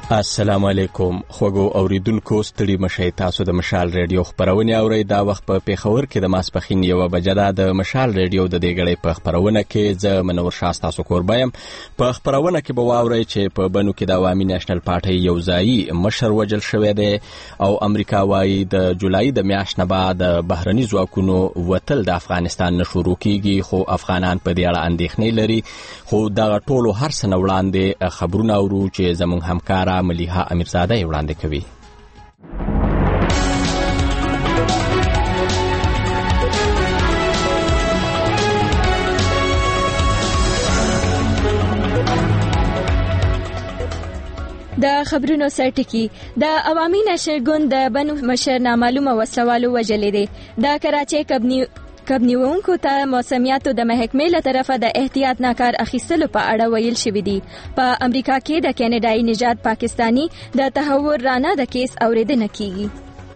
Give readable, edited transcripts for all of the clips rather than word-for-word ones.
السلام علیکم خوږو اوریدونکو ستړي مشئ تاسو د مشال ریډیو خبرونه اورئ دا وخت په پیښور کې د ماسپخین 1 بجه د مشال ریډیو د دېګړې په خبرونه کې زه منور شاه تاسو کوربایم په خبرونه کې به واورئ چې په بنو کې د عوامي نېشنل پارټي یو ځایي مشر وجل شوی دی او امریکا وايي د جولای د میاشتې نه بعد بهرني ځواکونو وتل د افغانستان نه شروع کیږي خو افغانان په دې اړه اندېښنې لري خو دا ټولو هر څه نه وړاندې خبرونه اورو چې زموږ همکارا ملیحه امیرزاده وړاندې کوي. د خبرونو سرټکی د عوامي نشر ګوند د بنو مشر نامعلومه وسلوالو وجلې دي د کراچۍ کبنیونکو ته موسمیاتو د محکمې له طرفه د احتیاط ناکار اخیستلو په اړه ویل شوی دی. په امریکا کې د کینیډایي نژاد پاکستانی د تهور رانا د کیس اوریدنه کیږي.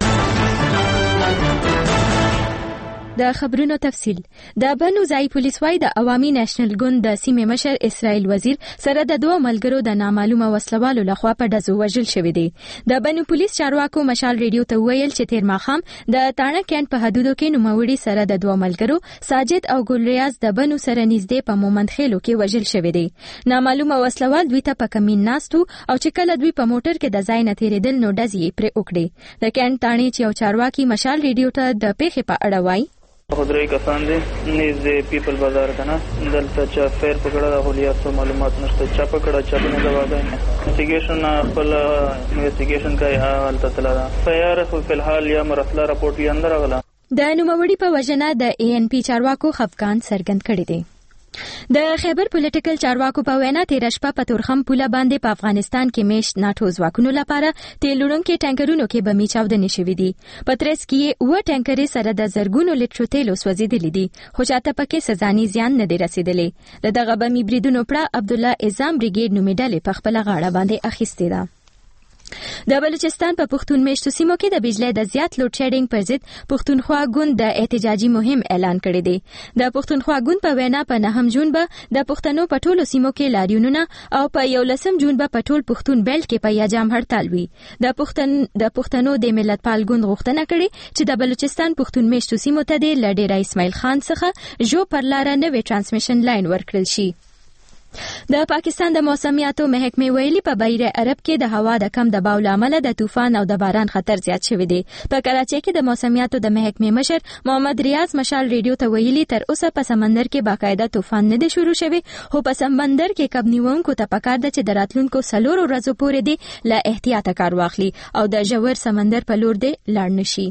د خبرونو تفصیل د بنو ځای پولیس وايي د عوامي نېشنل ګوند د سیمې مشر اسرائیل وزیر سره د دوه ملګرو د نامعلومه وسلوالو لخوا په ډزو وژل شوی دی. د بنو پولیس چارواکو مشال ریډیو ته ویل چې تیر ماښام د تاڼه کېنټ په حدودو کې نوموړي سره د دوه ملګرو ساجد او ګلریاض د بنو سره نږدې په مومند خېلو کې وژل شوی دی. نامعلومه وسلوال دوی ته په کمین ناستو او چې کله دوی په موټر کې د ځای نه تېرېدل نو ډزې یې پرې وکړې. د کېنټ تاڼې چې یو چارواکي مشال ریډیو ته د پیښې په اړه وایي خدای کسان دي نږدې پیپل بازار کنه دلته چې فیر پکړه د هولیاتو معلومات نشته چا پکړه چا نه دا واګای انویسټیګیشن خپل انویسټیګیشن کوي حال ته تللا فیر خو په الحال یا مرسله راپورټ یې اندر غلا. د نوموړي په وجنه د ANP چارواکو خفقان څرګند کړی دی. د خیبر پولیټیکل چارواکو په وینا تیر شپه په تورخم پوله باندې په افغانستان کې میشت ناتو ځواکونو لپاره تیل وړونکي ټانکرونو کې بمي چاودنې شوې دي. په ترڅ کې 9 ټانکرې سره د زرګونو لیټرو تیلو سوځېدلې دي خو چاته پکې سزاني زیان نه دی رسیدلی. د دغه بمي بریدونو پړه عبدالله اعظام بریګیډ نومې ډلې په خپله غاړه باندې اخیستې ده. د بلوچستان په پښتون میشتو سیمو کې د بجلی د زیات لوډ شیډینګ پر ضد پښتونخوا ګوند د احتجاجي مهم اعلان کړی دی. د پښتونخوا ګوند په وینا په 9 جون به د پښتنو په ټولو سیمو کې لاریونونه او په 11 جون به په ټول پښتون بیلټ کې په یاجام هړتال وي. د پښتنو د ملتپال ګوند غوښتنه کړې چې د بلوچستان پښتون میشتو سیمو ته د لډیر اسماعیل خان څخه جو پر لار نوې ترانسمیشن لاین ورکړل شي. د پاکستان د موسمیاتو محکمې ویلي په بحیره عرب کې د هوا د کم دباو لامل د طوفان او د باران خطر زیات شوی دی. په کراچۍ کې د موسمیاتو د محکمې مشر محمد ریاض مشال ریډیو ته ویلي تر اوسه په سمندر کې باقاعده طوفان نه دی شروع شوی خو په سمندر کې کبنیونکو ته پکار ده چې د راتلونکو 4 ورځو پورې دی له احتیاطه کار واخلي او د ژور سمندر په لور دی لاړ نشي.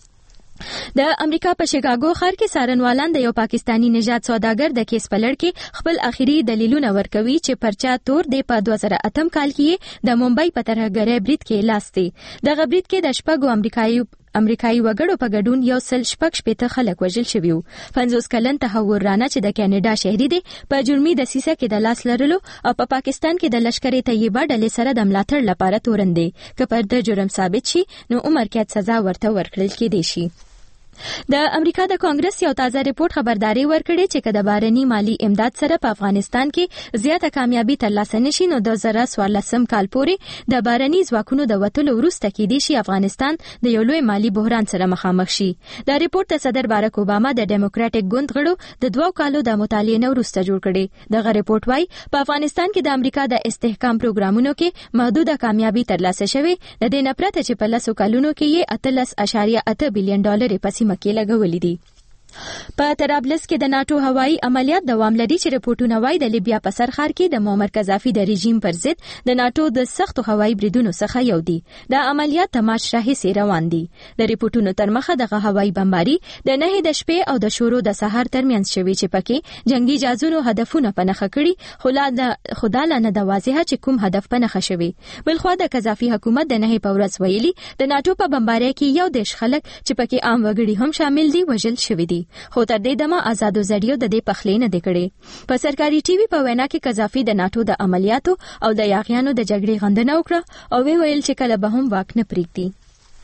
د امریکا په شیکاګو ښار کې څارنوالان د یو پاکستانی نژاد سوداګر د کیس په لړ کې خپل اخیری دلیلونه ورکوي چې پرچا تور دی په 2008 کال کې د ممبئی په ترهګرۍ برید کې لاس دی. دغه برید کې د شپږو امریکایي وګړو په ګډون 116 خلک وژل شوي وو. 50 کلن تهور رانا چې د کینیډا شهري دی په جرمي دسیسه کې د لاس لرلو او په پاکستان کې د لشکر طیبه ډلې سره د ملاتړ لپاره تورن دی. که پر د جرم ثابت شي نو عمر قید سزا ورته ورکړل کېدای شي. د امریکا د کانګرس یو تازه ریپورت خبرداري ورکړي چې کله بهرني مالی امداد سره په افغانستان کې زیاته کامیابی ترلاسه نشي نو د 2014 کال پورې د بهرني ځواکونو د وتلو وروسته کېدای شي افغانستان د یو لوی مالی بحران سره مخامخ شي. دا ریپورت د صدر بارک اوباما د ډیموکراټک ګوند غړو د 2 کالو د مطالعې نه وروسته جوړ کړي. دغه ریپورت وايي په افغانستان کې د امریکا د استحکام پروګرامونو کې محدوده کامیابی ترلاسه شوه د دې نه پرته چې په 10 کلونو کې یې 18.8 بلین ډالر په مکه لګولې دي. په طرابلس کې د ناتو هوایي عملیات دوام لري چې رپورټونه وايي د لیبیا په سرخار کې د معمر قذافي د رژیم پر ضد د ناتو د سختو هوایي بریدونو څخه یو دی. دا عملیات د مارچ راهیسې روان دي. د رپورټونو تر مخه دغه هوایي بمباري د 9 د شپې او د شورو د سهار ترمنځ شوي چې پکې جنگي جازونو هدفونه پنهخه کړي خو دا نه د واضحه چې کوم هدف پنهخه شوی. بلخوا د قذافي حکومت د 9 په ورځ ویلي د ناتو په بمبارۍ کې یو دیش خلک چې پکې عام وګړي هم شامل دي وژل شوي دي. خو تر دې دمه آزادو زړیو د دې پخلې نه دی کړي. په سرکاري ټي وي په وینا کې قذافي د ناتو د عملیاتو او د یاغیانو د جګړې غندنه وکړه او ویل چې کله به هم واک نه پریږدي.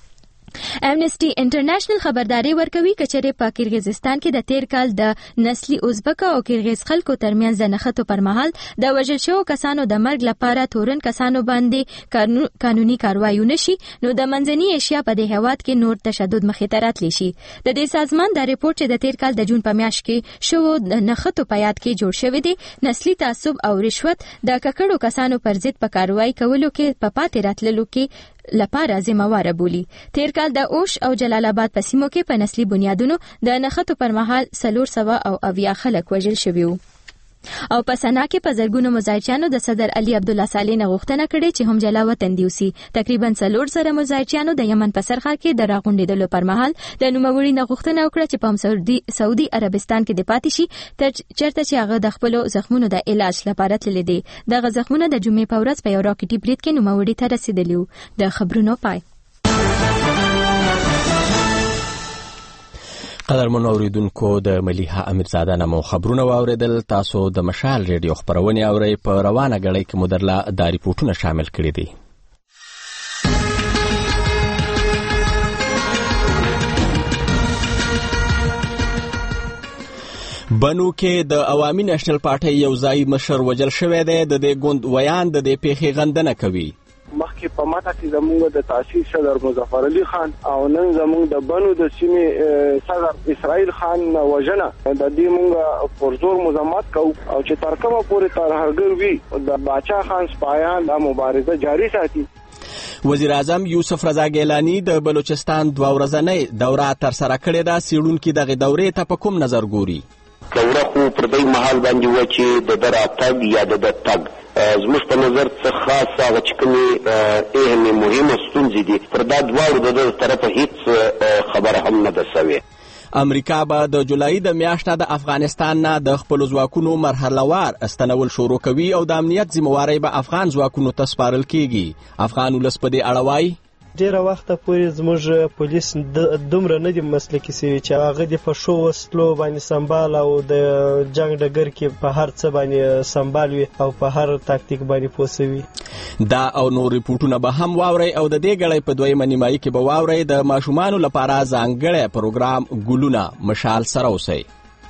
امنسټي انټرنیشنل خبرداري ورکوي کچره په کرغیزستان کې د تیر کال د نسلی ازبک او کرغیز خلکو ترمنځ د نښتو پر مهال د وژل شوو کسانو د مرګ لپاره تورن کسانو باندې قانوني کاروایی نشي نو د منځنۍ ایشیا په دې هیواد کې نور تشدد مخې ته راتلی شي. د دې سازمان د ریپورت چې د تیر کال د جون په میاشت کې شوو د نښتو په یاد کې جوړ شوی دی نسلی تعصب او رشوت د ککړو کسانو پر ضد په کاروایی کولو کې په پاتې راتللو کې لپاره ذمہوار بولی. تیر کال د اوش او جلال آباد په سیمو کې په نسلی بنیادونو د نښتو پر مهال 400 خلک وژل شوي وو. او په سنا کې په زرګونو مظاهرچیانو د صدر علي عبدالله صالح نه غوښتنه کړې چې هم جلا وطن دی اوسي. تقریبا 400 مظاهرچیانو د یمن په سرحد کې د راغونډېدلو پر مهال د نوموړي نه غوښتنه وکړه چې په سعودي عربستان کې د پاتې شي تر چرته چې هغه د خپل زخمونو د علاج لپاره تللی دی. دغه زخمونه د جمعې په ورځ په یو راکټي برید کې نوموړي ته رسیدلی وو. د خبرونو پای. قدرمنو اوریدونکو د ملیحه امیرزاده نه مو خبرونه واوریدل. تاسو د مشال ریډیو خبرونه اورئ. په روانه غړي کې مدرلا د ریپورتونو شامل کړي دي. بنو کې د عوامي نېشنل پارټي یو ځای مشر وجل شوی دی. د دې ګوند ویان د دې پیښې غندنه کوي. مخکې په ماته کې زموږ د تاسیس صدر مظفر علي خان او نن زموږ د بنو د سیمې صدر اسرائیل خان وژنه د دې موږ پرزور مزمت کوو او چې تر کومه پورې ترهګر وي د باچا خان سپایان د مبارزه جاری ساتي. وزیر اعظم یوسف رضا ګیلانی د بلوچستان 2 ورځنۍ دوره تر سره کړې ده. سیړونکو دغه دورې ته په کوم نظر ګوري؟ کوره خو پر دې محل باندې و چې د دراتګ یا د تګ زموږ په نظر څه خاص هغه چې کومې اهمې مهمه ستونزې دي پر دا دواړو د طرفه هیڅ خبره هم نه ده سوې. امریکا به د جولای د میاشتې د افغانستان نه د خپل ځواکونو مرحلهوار استنول شروع کوي او د امنیت ذمہواری به افغان ځواکونو ته سپارل کیږي. افغان ولس په دې اړه وایي ډیره وخت پورې زموږ پولیس دومره نه دي مسلکي سوي چې هغه د فشو وسلو باندې سمبال او د جنگ ډګر کې په هر څه باندې سمبال وي او په هر تاکتیک باندې پوسوي. دا او نور ریپورتونه به هم واوري او د دې غړې په دویمه نیمایي کې به واوري د ماشومانو لپاره ځانګړی پروګرام ګلونه مشال سره اوسئ.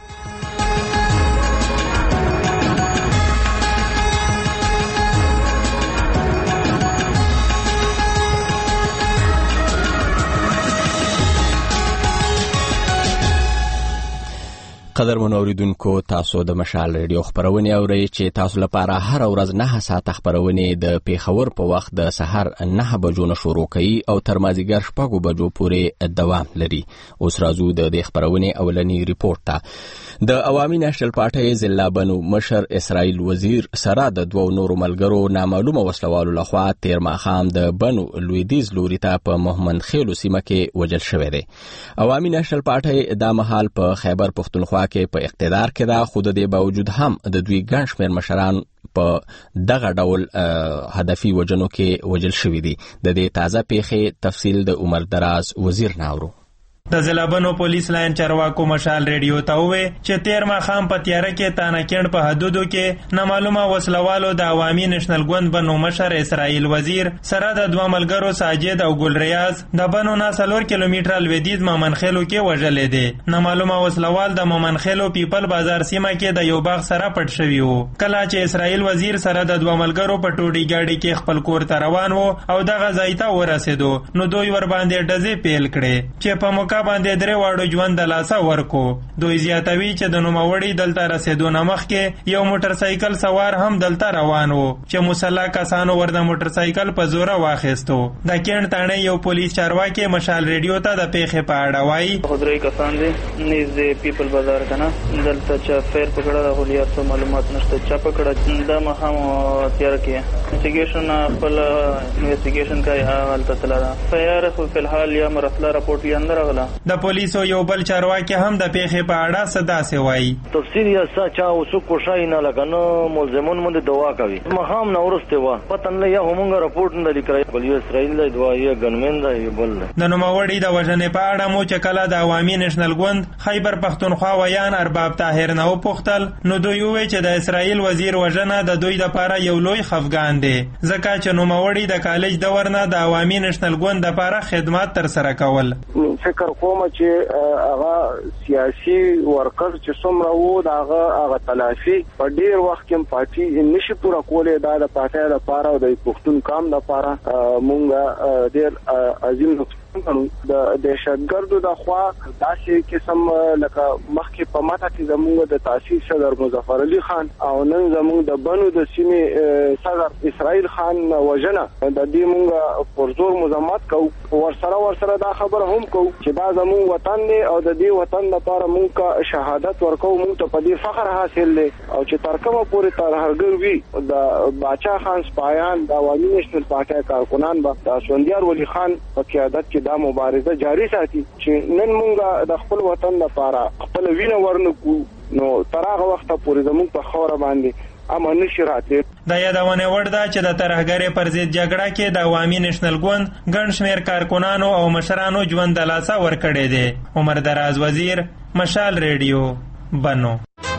قدرمنو اوریدونکو تاسو د مشال ریډیو خبرونه اورئ چې تاسو لپاره هر ورځ 9 ساعته خبرونه د پیښور په وخت د سحر 9 بجو نه شروع کوي او تر مازیګر 6 بجو پورې دوام لري. اوس راځو د دې خبرونه اولنی ریپورت ته. د عوامي نېشنل پارټي ضلع بنو مشر اسرائیل وزیر سره د دوو نورو ملګرو نامعلومه وسلوالو لخوا تیر ماښام د بنو لویدیز لوري ته په محمد خیلو سیمه کې وژل شوی دی. عوامي نېشنل پارټي د مهال په خیبر پختونخوا کې په اقتدار کې ده، خو د دې باوجود هم د دوی ګڼ شمېر مشران په دغه ډول هدفي وژنو کې وژل شوي دي. د دې تازه پیښې تفصیل د عمر دراز وزیر ناورو. د ضلعبنو پولیس لاین چارواکو مشال ریډیو ته وویل چې تیر ماښام په تیاره کې تانکیڼ په حدودو کې نامعلومه وسلوالو د عوامي نېشنل ګوند بنو مشر اسرائیل وزیر سره د دوه ملګرو ساجد او ګل ریاض د بنو نه 4 کیلومتره لویدیځ مومنخیلو کې وژلې دي. نامعلومه وسلوال د مومنخیلو پیپل بازار سیمه کې د یو باغ سره پټ شوي وو. کله چې اسرائیل وزیر سره د دوه ملګرو په ټوډي ګاډي کې خپل کور ته روان وو او دغه ځای ته ورسېدو نو دوی ور باندې ډزې پیل کړې چې په موقع باندې درې واړو ژوند د لاسه ورکو. دوی زیاتوي چې د نوموړي دلته رسېدو نه مخکې یو موټر سایکل سوار هم دلته روان وو چې مسلح کسانو ور د موټر سایکل په زوره واخیستو. د کیڼ تاڼې یو پولیس چارواکي مشال ریډیو ته د پیښې په اړه وایي خدای کسان دي نږدې پیپل بازار کنه دلته چې فیر پکړه د هولیات څخه معلومات نشته چا پکړه دا مهم تیار کې انویسټیګیشن خپل انویسټیګیشن کوي حالت تللا فیر خو په الحال یا مرسله رپورټ یې اندر غلا د پولیسو یو بل چارواکي هم د پیښې په اړه صدا وایي. تفصیل یا چا اوسو کوشای نه لګنه ملزمون مونږ دوا کوي مخام نورسته وا پتن له همغه رپورټ نه لیکي بل اسرائیل له دوا یې ګنمن دی بل د نوموړي د وژنې په اړه مو چې کله د عوامي نېشنل ګوند خیبر پښتونخوا ویان ارباب طاهر نه وپوښتل نو دوی وویل چې د اسرائیل وزیر وژنه د دوی لپاره یو لوی خفګان دی ځکه چې نوموړي د کالج دور نه د عوامي نېشنل ګوند لپاره خدمات ترسره کول. فکر کوم چې هغه سیاسي ورکر چې څومره وو هغه تلافي په ډیر وخت کې پارټي نشي پورا کولای دا د پارټي لپاره او د پښتون کام لپاره مونږه ډیر عظیم د دهشتګردو د خوا داسې قسم لکه مخکې په ماته کې زموږ د تاسیس صدر مظفر علي خان او نن زموږ د بنو د سیمې صدر اسرائیل خان وژنه د دې مونږ پرزور مزاحمت کوو ورسره دا خبره هم کوو چې دا زموږ وطن دی او د دې وطن لپاره مونږ شهادت ورکوو مونږ ته په دې فخر حاصل دی او چې تر کومه پورې ترهګر وي د باچا خان سپایان د عوامي نېشنل پارټي کارکنان به د سوندیار ولی خان په قیادت کې دا مبارزه جاری ساتي چې نن مونږه د خپل وطن لپاره خپل وینه ورنکو نو تر هغه وخت پورې زموږ په خوره باندې امن نشي راتلی. د یادونه وړ ده چې د ترهګرۍ پر ضد جګړه کې د عوامي نېشنل ګوند ګڼ شمېر کارکنانو او مشرانو ژوند د لاسه ورکړی دی. عمر دراز وزیر، مشال ریډیو، بنو.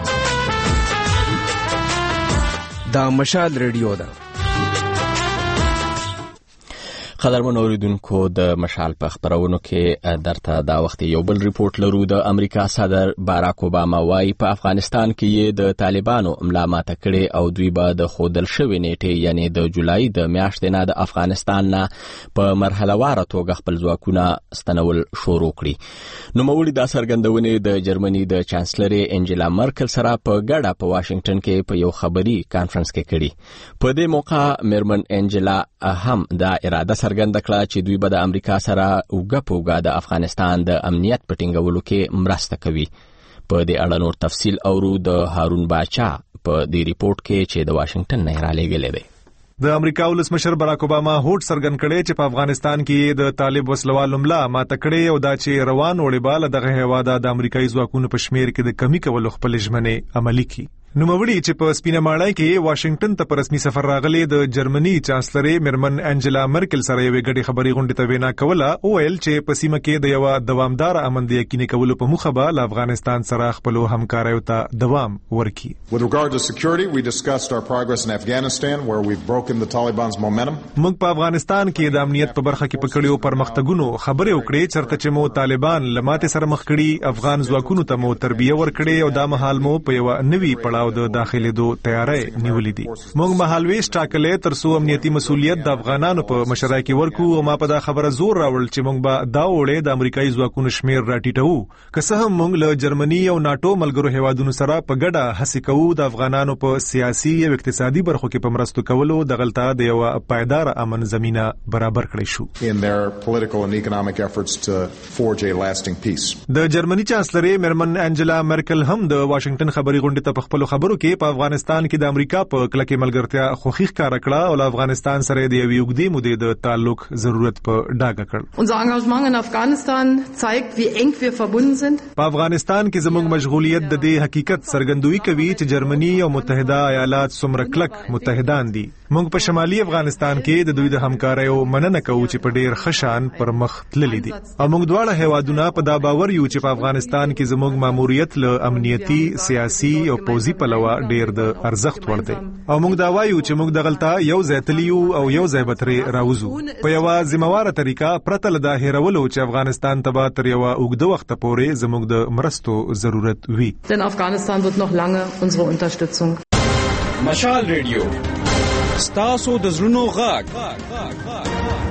دا مشال ریډیو ده. قدرمن اوریدونکو د مشال په خبرونو کې درته دا وخت یو بل ریپورت لرو. د امریکا صدر باراک اوباما وايي په افغانستان کې یې د طالبانو ملا ماته کړې او دوی به د خودل شوی نیټه یعنی د جولای د میاشتې نه د افغانستان نه په مرحله واره توګه خپل ځواکونه ستنول شروع کړي. نوموړي دا څرګندونې د جرمني د چانسلري انجلا مرکل سره په ګډه په واشنگټن کې په یو خبري کانفرنس کې کړي. په دې موقع میرمن انجلا هم دا اراده څرګنده کړه چې دوی به د امریکا سره اوږه د افغانستان د امنیت په ټینګولو کې مرسته کوي. په دې اړه نور تفصیل اورو د هارون باچا په دې ریپورت کې چې د واشنگټن نه رالیږلی دی. د امریکا ولسمشر باراک اوباما هوډ څرګند کړی چې په افغانستان کې د طالب وسلوالو ملا ماته کړې او دا چې روان وړي دغه هیواد د امریکایي ځواکونو په شمیر کې د کمی کولو خپل ژمنې عملي کړي. نوموړي چې په سپینه ماړی کې واشنگټن ته په رسمي سفر راغلي د جرمني چانسلري میرمن انجلا مرکل سره یو غړي خبري غونډه ته وینا کوله او ویل چې په سیمه کې د یو دوامدار امن د یقیني کولو په موخه به افغانستان سره خپل همکاریو ته دوام ورکړي. With regard to security, we discussed our progress in Afghanistan where we've broken the Taliban's momentum. موږ په افغانستان کې د امنیت په برخه کې پکړیو پرمختګونو خبرې وکړې چرته چې مو طالبان لماته سره مخ کړي افغان ځواکونو ته مو تربیه ورکړي او دا مهال مو په یو نوي پړاو د داخلي تیاری نیولې دي. موږ مهالويش ټاکلې ترڅو امنیتي مسولیت د افغانانو په مشرۍ کې ورکو او ما په دا خبره زور راوړل چې موږ به دا وړې د امریکایي ځواکونو شمیر راټیټو که څه هم موږ له جرمني او ناتو ملګرو هیوادونو سره په ګډه هڅې کوو د افغانانو په سیاسي او اقتصادي برخو کې په مرستو کولو د غلطه د یو پایدار امن زمينه برابر کړی شو. In their political and economic efforts to forge a lasting peace. د جرمني چانسلري میرمن انجلا مرکل هم د واشنگټن خبري غونډې ته په خپل خبرو کې په افغانستان کې د امریکا په کلکه ملګرتیا خوخي ښکارا کړه او افغانستان سره د یوې اوږدې مودې د تعلق ضرورت په ډاګه کړ. Unser Engagement in Afghanistan zeigt, wie eng wir verbunden sind. په افغانستان کې زموږ مشغولیت د دې حقیقت څرګندوي کوي چې جرمني او متحده ایالات څومره کلک متحدان دي. موږ په شمالي افغانستان کې د دوی د همکاریو مننه کوو چې په ډیر خشان پر مخ تللي دي او موږ دواړه هیوادونه په دا باور یو چې په افغانستان کې زموږ ماموریت له امنیتي سیاسي او پوځي پلوه ډیر د ارزښت وړ دی او موږ دا وایو چې موږ د غلطه یو ځای تلیو او یو ځای به ترې راوځو په یوه ذمہواره طریقه پرته له دا هیرولو چې افغانستان ته به تر یوه اوږده وخته پورې زموږ د مرستو ضرورت وي. Denn Afghanistan wird noch lange unsere Unterstützung. مشال ریډیو ستاسو د زړونو غږ.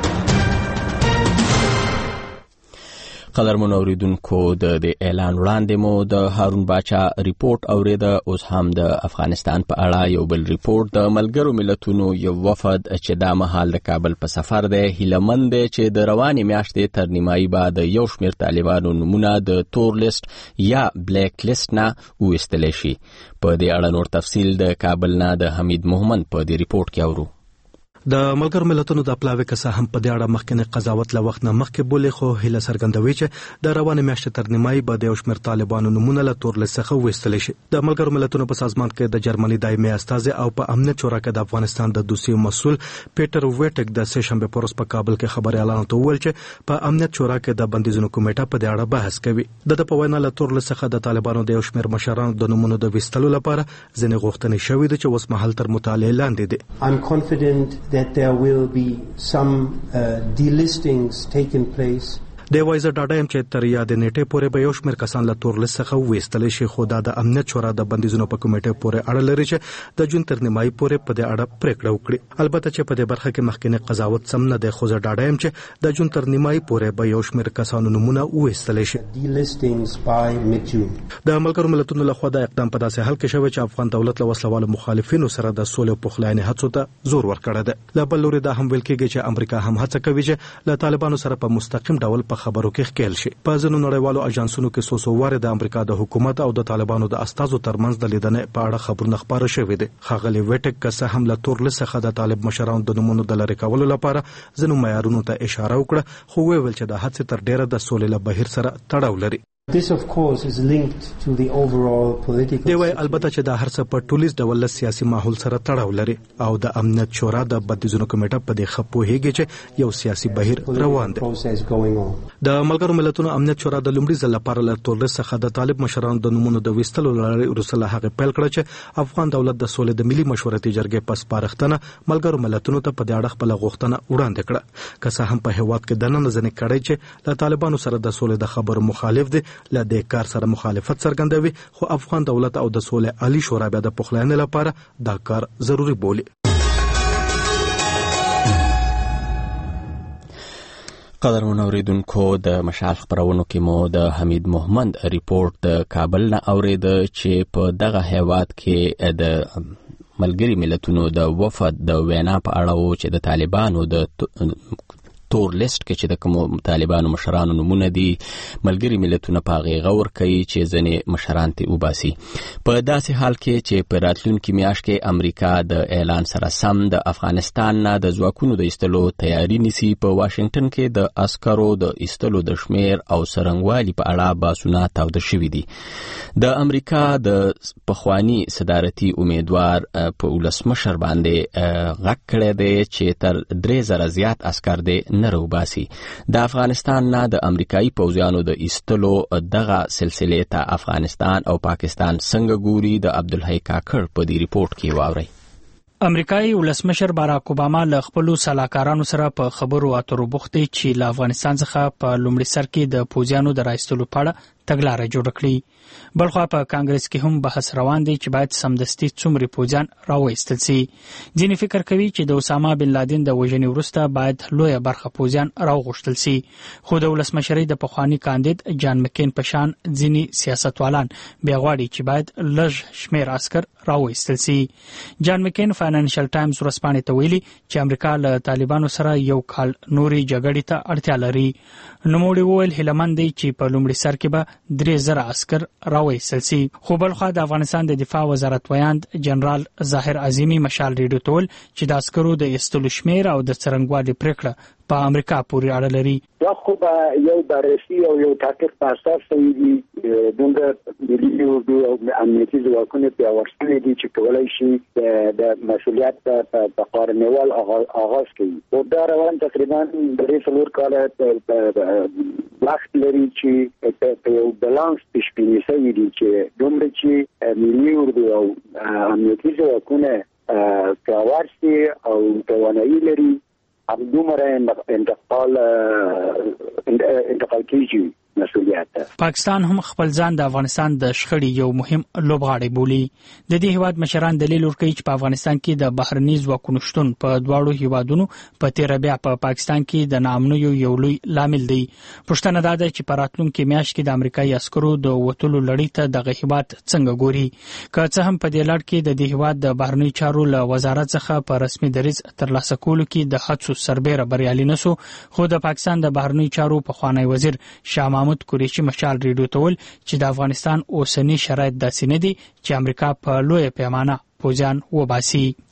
قدرمن اوریدونکو د اعلان وړاندې مو د هارون باچا ریپورت اوریده. اوس هم د افغانستان په اړه یو بل ریپورت. د ملګرو ملتونو یو وفد چې دا مهال د کابل په سفر دی هیلهمند دی چې د روانې میاشتې تر نیمایي به د یو شمېر طالبانو نومونه د تور لیست یا بلیک لیست نه وویستلی شي. په دې اړه نور تفصیل د کابل نه د حمید محمد په دې ریپورت کې اورو. د ملګرو ملتونو د پلاوي کسه هم په دې اړه مخکنی قضاوت له وخت نه مخکې بولې خو هیله څرګندوي چې د روانې میاشتې تر نیمایي به د یو شمېر طالبانو نمونه له تور لیست څخه ویستلی شي. د ملګرو ملتونو په سازمان کې د جرمني دایمي استازی او په امنیت شورا کې د افغانستان د دوسیې مسؤل پیټر ویټک د سه شنبه پر ورځ په کابل کې خبريالانو ته وویل چې په امنیت شورا کې د بندیزونو کمیټه په دې اړه بحث کوي. د په وینا له تور لیست څخه د طالبانو د یو شمېر مشرانو د نمونه د ویستلو لپاره ځینې غوښتنې شوې دي چې اوس مهال تر مطالعې لاندې دي. I'm confident that there will be some delistings taking place. د وایزر ډاډایم چې تر یاد نیټه پورې به یو شمېر کسان له تور لیست څخه ویستل شي خو د امنیت شورا د بندیزونو په کمیټه پورې اړه لري چې د جون تر نیمایي پورې په دې اړه پریکړه وکړي. البته چې په دې برخه کې مخکنی قضاوت سم نه دی خو زه ډاډایم چې د جون تر نیمایي پورې به یو شمېر کسانو نمونه ویستل شي. د ملګرو ملتونو لخوا د اقدام په داسې حال کې شوی چې افغان دولت له وسلوالو مخالفینو سره د سولې او پخلاینې هڅو ته زور ورکړی دی. له بل لوري دا هم ویل کېږي چې امریکا هم هڅه کوي چې له طالبانو سره په مستقیم ډول په خبرو کې ښکېل شي. په ځینو نړیوالو اجنسونو کې څو واره د امریکا د حکومت او د طالبانو د استازو ترمنځ د لیدنې په اړه خبرونه خپاره شوي دي. ښاغلي ویټک که هم له تور لیست څخه د طالب مشرانو د نومونو د لرې کولو لپاره ځینو معیارونو ته اشاره وکړه خو ویل چې د هڅې تر ډیره د سولې له بهیر سره تړاو لري. This of course is linked to the overall political. دی وای البته چې د هر څه په ټولیز ډول سیاسي ماحول سره تړاو لري او د امنیت شورا د بندیزونو کمیټه په دې خپوهیږي چې یو سیاسي بهیر روان دی. د ملګرو ملتونو امنیت شورا د لومړي ځل لپاره له تور لیست څخه د طالب مشرانو د نومونو د ویستلو لپاره وروسته هغه پیل کړ چې افغان دولت د سولې د ملي مشورتي جرګې په سپارښتنه ملګرو ملتونو ته په دې اړه خپل غوښتنه وړاندې کړه. که څه هم په هیواد کې د نن ځنې کړی چې له طالبانو سره د سولې د خبرو مخالف دي له دې کار سره مخالفت څرګندوي خو افغان دولت او د سولې عالی شورا بیا د پخلاینې لپاره دا کار ضروری بولي. قدرمن اوریدونکو د مشال خبرونو کې مو د حمید محمد ریپورت د کابل نه اورید چې په دغه هیواد کې د ملګری ملتونو د وفد د وینا په اړه و چې د طالبانو د تور لیست کې چې د کوم طالبانو مشرانو نمونه دي ملګری ملتونه په هغې غور کوي چې ځینې مشران ته وباسي. په داسې حال کې چې په راتلونکي میاشت کې امریکا د اعلان سره سم د افغانستان نه د ځواکونو د ایستلو تیاری نیسي په واشنگټن کې د عسکرو د ایستلو د شمیر او څرنګوالي په اړه بحثونه تاوده شوي دي. د امریکا د پخوانی صدارتي امیدوار په ولسمشر باندې غږ کړی دی چې تر 3000 زیات عسکر دی نه روباسي. د افغانستان نه د امریکایي پوځیانو د ایستلو دغه سلسله ته افغانستان او پاکستان څنګه ګوري د عبدالحی کاکړ په دې ریپورت کې واوري. امریکایي ولسمشر باراک اوباما له خپل سلاکارانو سره په خبرو اترو بوخت دی چې له افغانستان څخه په لومړي سر کې د پوځیانو د راایستلو په اړه تګلاره جوړ کړي. بلخوا په کانګرس کې هم بحث روان دی چې باید سمدستي څومره پوځیان راوایستل شي. ځینې فکر کوي چې د اسامه بن لادن د وژنې وروسته باید لویه برخه پوځیان راوغوښتل شي خو د ولسمشرۍ د پخوانی کاندید جان مکین په شان ځینې سیاستوالان بیا غواړي چې باید لږ شمیر عسکر راوایستل شي. جان مکین فاینانشل ټایمز ورځپاڼې ته ویلي چې امریکا له طالبانو سره یو کال نوري جګړې ته اړتیا لري. نوموړي وویل هیلهمند دی چې په لومړي سر کې به 3000 عسكر راوایستل شي. خو بلخوا د افغانستان د دفاع وزارت ویاند جنرال ظاهر عظیمی مشال ریډیو ته ویل چې د عسکرو د ایستلو شمیر او د څرنګوالي پریکړه په امریکا پورې اړه لري. دا خو به یو بررسي او یو تحقیق په اساس وي دومره ملي او امنیتي ځواکونه پیاوړي شوي دي چې کولای شي د مسؤلیت په قانونوال آغاز کوي. او دا روان تقریبا د 3 کاله وخت لري چې په یو بالانس تشکیل شوی دي چې دومره چې ملي او امنیتي ځواکونه پیاوړي شي او توانایي لري دومره انتقال کیږي مسؤلیت. پاکستان هم خپل ځان د افغانستان د شخړې یو مهم لوبغاړی بولي. د دې هیواد مشران دلیل ورکوي چې په افغانستان کې د بهرني ځواکونو شتون په دواړو هیوادونو په تیر بیا په پاکستان کې د ناامنیو یو لوی لامل دی. پښتنه دا ده چې په راتلونکي میاشت کې د امریکایي عسکرو د وټولو لړۍ ته دغه هیواد څنګه ګوري. که څه هم په دې لړ کې د دې هیواد د بهرني چارو له وزارت څخه په رسمي دریځ ترلاسه کولو کې د هڅو سربېره بریالي نشو خو د پاکستان د بهرني چارو پخوانی وزیر شاه محمود قریشي مشال ریډیو ته ویل چې د افغانستان اوسنی شرایط داسې نه دي چې امریکا په لوی پیمانه پوځیان وباسي.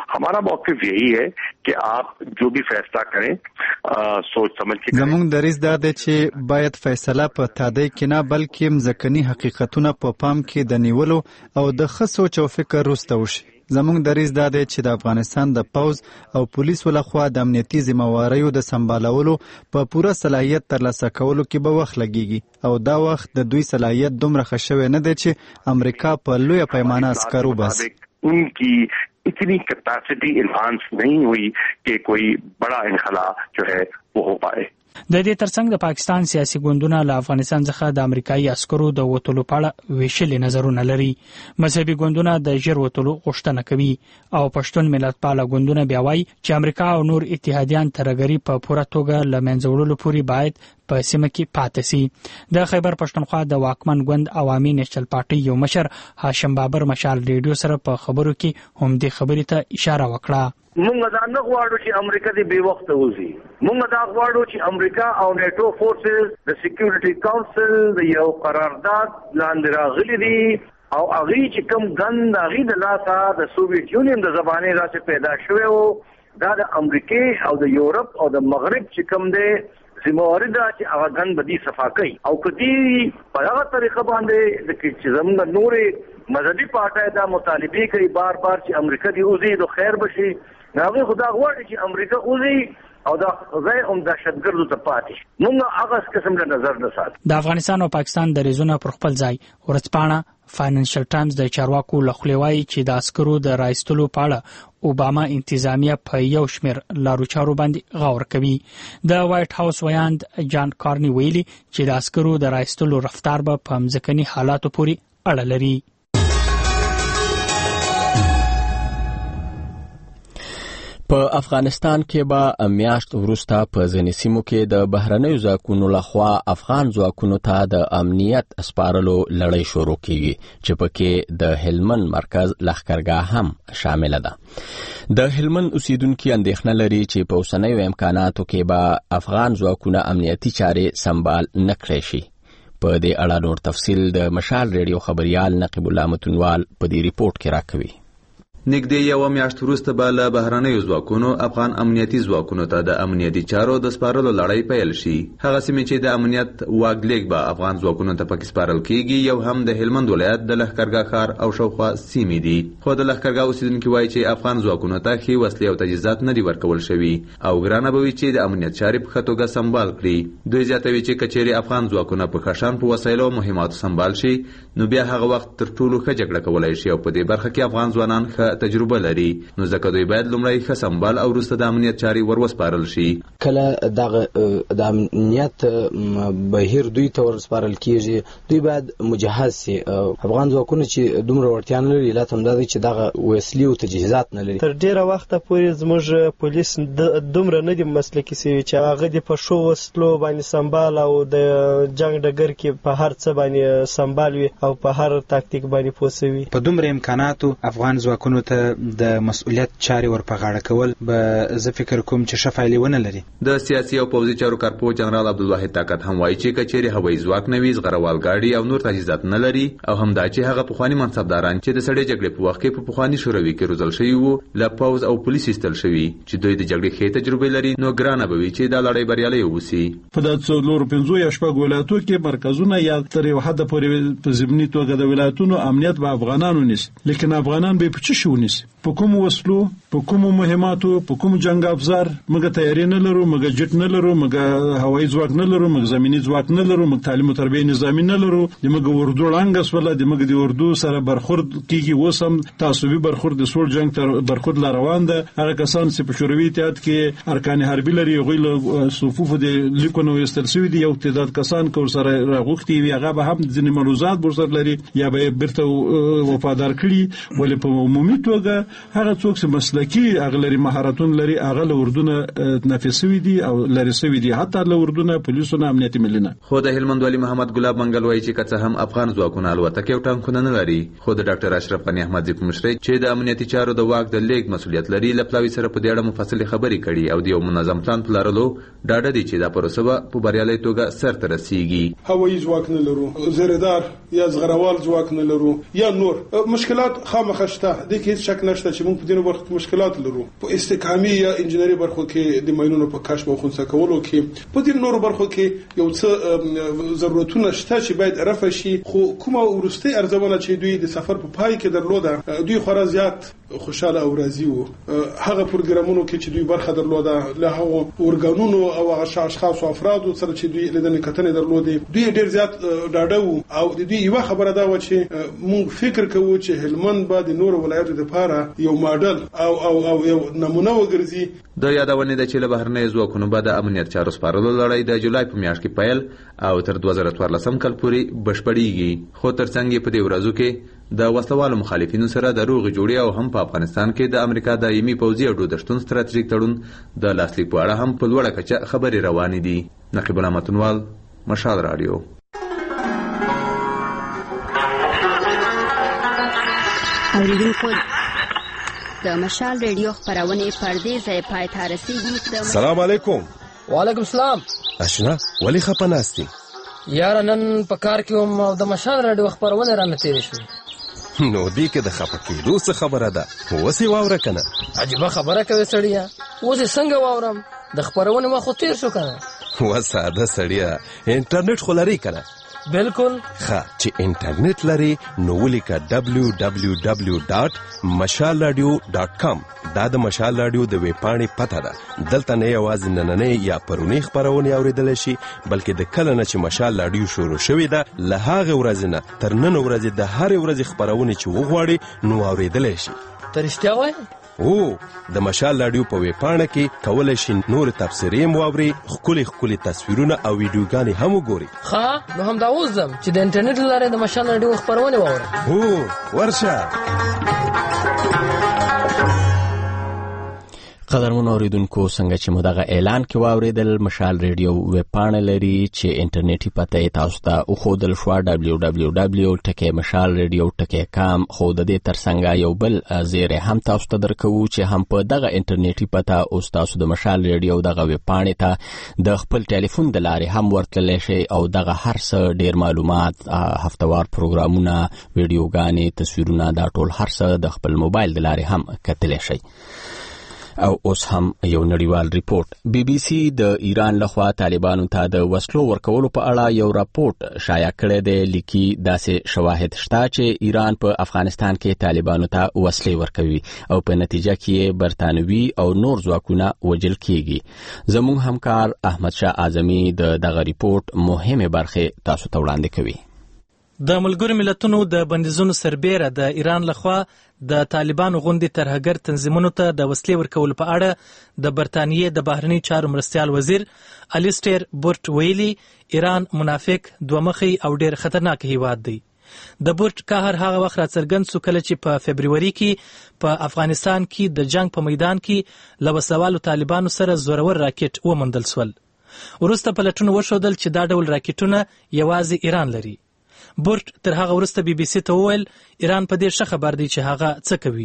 हमारा मौक़िफ़ यही है कि आप जो भी फैसला करें सोच समझ के زموږ دریځ دا دی چې باید فیصله په تادی کې نه بلکې مځکني حقیقتونه په پام کې د نیولو او د ښه سوچ او فکر وروسته وشي. زموږ دریځ دا دی چې د افغانستان د پوځ او پولیسو لخوا د امنیتي ذمہواریو د سمبالولو په پوره صلاحیت ترلاسه کولو کې به وخت لګیږي او دا وخت د دوی صلاحیت دومره ښه شوی نه دی چې امریکا په لویه پیمانه عسکر وباسي. उनकी इतनी कैपेसिटी एनहांस नहीं हुई कि कोई बड़ा इनखला जो है वो हो पाए. د دې ترڅنګ د پاکستان سیاسي ګوندونه له افغانستان څخه د امریکایي عسکرو د وټولو په اړه ویشلې نظرونه لري. مذهبي ګوندونه د ژر وټولو غوښتنه کوي او پښتون ملتپاله ګوندونه بیا وایي چې امریکا او نور اتحادیان ترګری په پوره توګه له منځه وړلو پورې باید په سیمه کې پاتې سي. د خیبر پښتونخوا د واکمن ګوند عوامي نېشنل پارټي یو مشر هاشم بابر مشال ریډیو سره په خبرو کې هم دې خبرې ته اشاره وکړه. مونږ دا نه غواړو چې امریکا دې بې وخته وځي. مونږ دا غواړو چې امریکا او نیټو فورسز د سکیورټي کونسل د یو قرارداد لاندې راغلي دي او هغه چې کوم ګند هغه د لاسه د سوویت یونین د زمانه راځي پیدا شوی او دا د امریکا او د یورپ او د مغرب چې کوم دی ذمہواری ده چې هغه ګند بدی صفا کوي او کدی په هغه طریقه باندې د چې زموږ نورې مذهبي پارټي دا مطالبه کوي بار بار چې امریکا دی اوزي د خیر بشي. هغه خدا غواړي چې امریکا اوزي او دا ځای هم دهشتګردو ته پاتې. موږ هغه قسم له نظر نه ساتو. د افغانستان او پاکستان د ریزونه پر خپل ځای ورځپاڼه فاینانشل ټایمز د چارواکو لخوا وایي چې د عسکرو د رایستلو په اړه اوباما انتظامیه په یو شمېر لارو چارو باندې غور کوي. د وایټ هاوس ویاند جان کارني ویلي چې د عسکرو د رایستلو رفتار به په مځکني حالاتو پورې اړه لري. په افغانستان کې به میاشت وروسته په ځینې سیمو کې د بهرنیو ځواکونو لخوا افغان ځواکونو ته د امنیت سپارلو لړۍ شروع کیږي چې پکې د هلمند مرکز لښکرګاه هم شامل ده. د هلمند اوسیدونکو اندېښنه لري چې په اوسنیو امکاناتو کې به افغان ځواکونه امنیتي چارې سمبال نه کړي شي. په دې اړه نور تفصیل د مشال ریډیو خبريال نقیب الله متنوال په دې ریپورت کې راکوي. نږدې یو میاشت وروسته به له بهرنیو ځواکونو افغان امنیتي ځواکونو ته د امنیتي چارو د سپارلو لړۍ پیل شي. هغه سیمې چې د امنیت واګلیک به افغان ځواکونو ته پکې سپارل کیږي یو هم د هلمند ولایت د لښکرګاه ښار او شاوخوا سیمې دي. خو د لښکرګاه اوسیدونکي وایي چې افغان ځواکونو ته ښې وسلې او تجهیزات نه دي ورکول شوي او ګرانه به وي چې د امنیت چارې په ښه توګه سمبال کړي. دوی زیاتوي چې کچېرې افغان ځواکونه په ښه شان په وسایلو او مهماتو سمبال شي نو بیا هغه وخت تر ټولو ښه جګړه کولی شي او په دې برخه کې افغان ځوانان ښه تجربه لري. نو ځکه دوی باید لومړی ښه سمبال او وروسته د امنیت چارې وروسپارل شي. کله د امنیت بهیر دوی ته ورسپارل کیږي دوی باید مجهز شي. افغان ځواکونه چې دومره وړتیا نه لري علت همدا دی چې دغه وسلې او تجهیزات نه لري. تر ډیره وخته پورې زموږ پولیس دومره نه دي مسلکي شوي چې هغه د په شو وسلو باندې سمبال او د جنگ ډګر کې په هر څه باندې سمبال وي او په هر تاکتیک باندې پوسوي. په دومره امکاناتو افغان ځواکونو ته د مسؤلیت چارې ورپغاړه کول به زه فکر کوم چې ښه پایلې ونه لري. د سیاسي او پوځي چارو کارپو جنرال عبدالواحد طاقت هم وایي چې کچېرې هوایي ځواک نه وي زغروال ګاډي او نور تجهیزات نه لري او همدا چې هغه پخواني منصبداران چې د سړې جګړې په وخت کې په پخواني شوروي کې روزل شوي وو له پوځ او پولیس ایستل شوي چې دوی د جګړې ښې تجربې لري نو ګرانه به وي چې دا لړۍ بریالۍ ووسي. په دغه څلورو پنځو یا شپږو ولایتو کې مرکزونه یا تر یو حده پورې په ضمني توګه د ولایتونو امنیت به افغانانو نیسي لیکن افغانان به په څه شي ونیسي په کوم وسلو په کوم مهماتو په کوم جنگ افزار موږ تیاری نه لرو موږ جټ نه لرو موږ هوایي ځواک نه لرو موږ زمینی ځواک نه لرو موږ تعلیم او تربیه نظامی نه لرو د موږ اردو لنګس ولا د موږ د اردو سره برخورد کیږي وسم تعصبي برخورد د سور جنگ تر برخورد لا روان ده. هغه کسان چې په شوروي اتحاد کې ارکان حربي لري غویل صفوف د لیکونو استلسوي دي یو تعداد کسان کور سره راغوختي وي هغه به هم ځینې ملوزات برسر لري یا به برته وفادار کړي ولې په عمومي توګه هغه څوک چې مسلکی اغلری مهارتون لري اغل اردونه نفسوي دي او لري سوي دي حتی له اردونه پولیسونه امنیتي ملنه. خو د هلمند والی محمد ګلاب منګل وایي چې کڅه هم افغان ځواکونه الوتکې او ټانکونه نه لري خو د ډاکټر اشرف غنی احمدزي په مشرۍ چې د امنیتي چارو د واک د لیږد مسؤلیت لري لپلاوي سره په دې اړه مفصلې خبرې کړي او د یو منظم پلان په لرلو ډاډه دي چې دا پروسه به په بریالۍ توګه سرته رسیږي. هوایي ځواک نه لرو زردار یا زغروال ځواک نه لرو یا نور مشکلات خامخا شته د کې هیڅ شک نشته چې موږ په دې برخه کې مشکلات لرو په استحکامي یا انجنیری برخو کې د ماینونو په کشف او خنثی کولو کې په دې نورو برخو کې یو څه ضرورتونه شته چې باید رفع شي خو کومه ورستي ارزونه چې دوی د سفر په پای کې درلوده دوی خورا زیات خوشاله او راضي وو هغه پروګرامونو کې چې دوی برخه درلوده له هغه اورګانونو او اشخاص او افراد سره چې دوی لیدنې کتنې درلودې دوی ډېر زیات ډاډه او د دې یو خبره دا و چې موږ فکر کوو چې هلمند به د نورو ولایتو لپاره یو ماډل او یو نمونه وګرځي. د یادونه ده چې له بهرنۍ ځواکونو به د امنیت چارو سپارلو لړۍ د جولای په میاشت کې پیل او تر 2014 کال پورې بشپړیږي خو ترڅنګ په دې ورځو کې د وسلوالو مخالفینو سره د روغ جوړي او هم په افغانستان کې د امریکا دایمي پوځي اډو د شتون ستراتیژیک تړون د لاسلیک په اړه هم په لوړه کچه خبرې روانې دي. نقیب الله متنوال، مشال رادیو. اوریدونکو د مشال ریډیو خبرونه پردې ځای پای ته رسیدي. سلام علیکم. وعلیکم السلام. اشنا ولی خپناستی یار نن په کار کې هم د مشال رادیو خبرونه را نتیری شو. نو دی کې د خپکیدو څه خبره ده وسی واوره کنه. عجیب خبره کوي سړیا. اوس څنګه واورم د خبرونه ما خو تیر شو کنه. و ساده سړیا انټرنیټ خو لري کنه. بالکل ښه چې انټرنیټ لري نو ولیکه www.mashalradio.com دا د مشال رادیو د ویب پاڼې پته ده. دلته نه یوازې نننۍ یا پرونی خبرونه اوریدل شي بلکې د کله نه چې مشال رادیو شروع شوې ده له هغه ورځې نه تر نن ورځې د هر ورځې خبرونه چې وغواړي نو اوریدل شي. ترشتیا وای او د مشال رادیو په ویب پاڼه کې کولای شي نور تفسیرې مواوري خولي تصویرونه او ویډیوګانې هم وګوري. ښه نو هم دا وزم چې د انټرنیټ لاره د مشال رادیو خبرونه واورم. هو ورشه. قدرمن اوریدونکو څنګه چې مو دغه اعلان کې واوریدل مشال ریډیو ویب پاڼه لري چې انټرنیټي پته تاسو ته او خودل شو www.mashalradio.com خو د دې ترڅنګ یو بل زیره هم تاسو ته درکو چې هم په دغه انټرنیټي پته او تاسو د مشال ریډیو دغه ویب پاڼه ته د خپل ټلیفون د لارې هم ورتللی شي او دغه هر څه ډیر معلومات هفتوار پروګرامونه ویډیوګانې تصویرونه دا ټول هر څه د خپل موبایل د لارې هم کتلی شي. او اوس هم یو نړیوال ریپورت بي بي سي د ایران لخوا طالبانو ته د وسلو ورکولو په اړه یو راپورټ شایع کړی دی. لیکي داسې شواهد شته چې ایران په افغانستان کې طالبانو ته وسلې ورکوي او په نتیجه کې برتانوي او نور ځواکونه وژل کیږي. زموږ همکار احمد شاه اعظمي دغه ریپورټ مهمه برخه تاسو ته وړاندې کوي. د ملګرو ملتونو د بندیزونو سربیره د ایران لخوا د طالبانو غوندي ترهګر تنظیمونو ته د وسلې ورکول په اړه د برتانیې د بهرنی چارو مرستیال وزیر الیسټر بورټ ویلي ایران منافق دومخي او ډیر خطرناک هیواد دی. د بورټ قهر هغه وخت راڅرګند شو کله چې په فبرवरी کې په افغانستان کې د جنگ په میدان کې لوسوالو طالبانو سره زورور راکټ ومندل سول. وروسته پلټونو وښودل چې دا ډول راکټونه یوازې ایران لري. بورټ تر هغه وروسته بي بي سي ته وویل ایران په دې ښه خبر دی چې هغه څه کوي.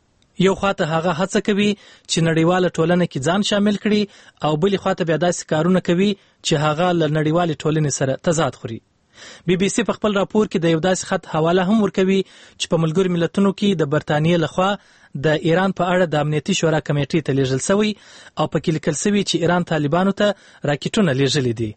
یو خواته هغه هڅه کوي چې نړیواله ټولنه کې ځان شامل کړي او بلې خواته بیا داسې کارونه کوي چې هغه له نړیوالې ټولنې سره تضاد خوري. بي بي سي په خپل راپور کې د یو داسې خط حواله هم ورکوي چې په ملګرو ملتونو کې د برتانیې لخوا د ایران په اړه د امنیتي شورا کمیټې ته لیږل شوی او پکې لیکل شوی چې ایران طالبانو ته راکټونه لیږلي دي.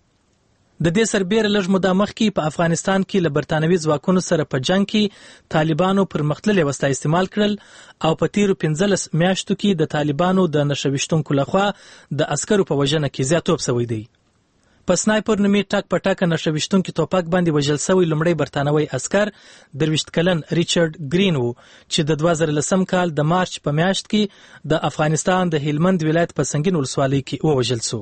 د دې سربیره لږ موده مخکې په افغانستان کې له برتانوي ځواکونو سره په جنگ کې طالبانو پرمختللې وسله استعمال کړل او په تیرو 15 میاشتو کې د طالبانو د نشويشتونکو لخوا د عسکرو په وژنه کې زیاتوب شوی دی. په سنایپر نومي ټاک په ټاک نشويشتونکو توپک باندې وژل شوی لومړی برتانوي عسكر 23 کلن ریچارډ گرین وو چې د 2010 کال د مارچ په میاشت کې د افغانستان د هلمند ولایت په سنگین ولسوالۍ کې ووژل شو.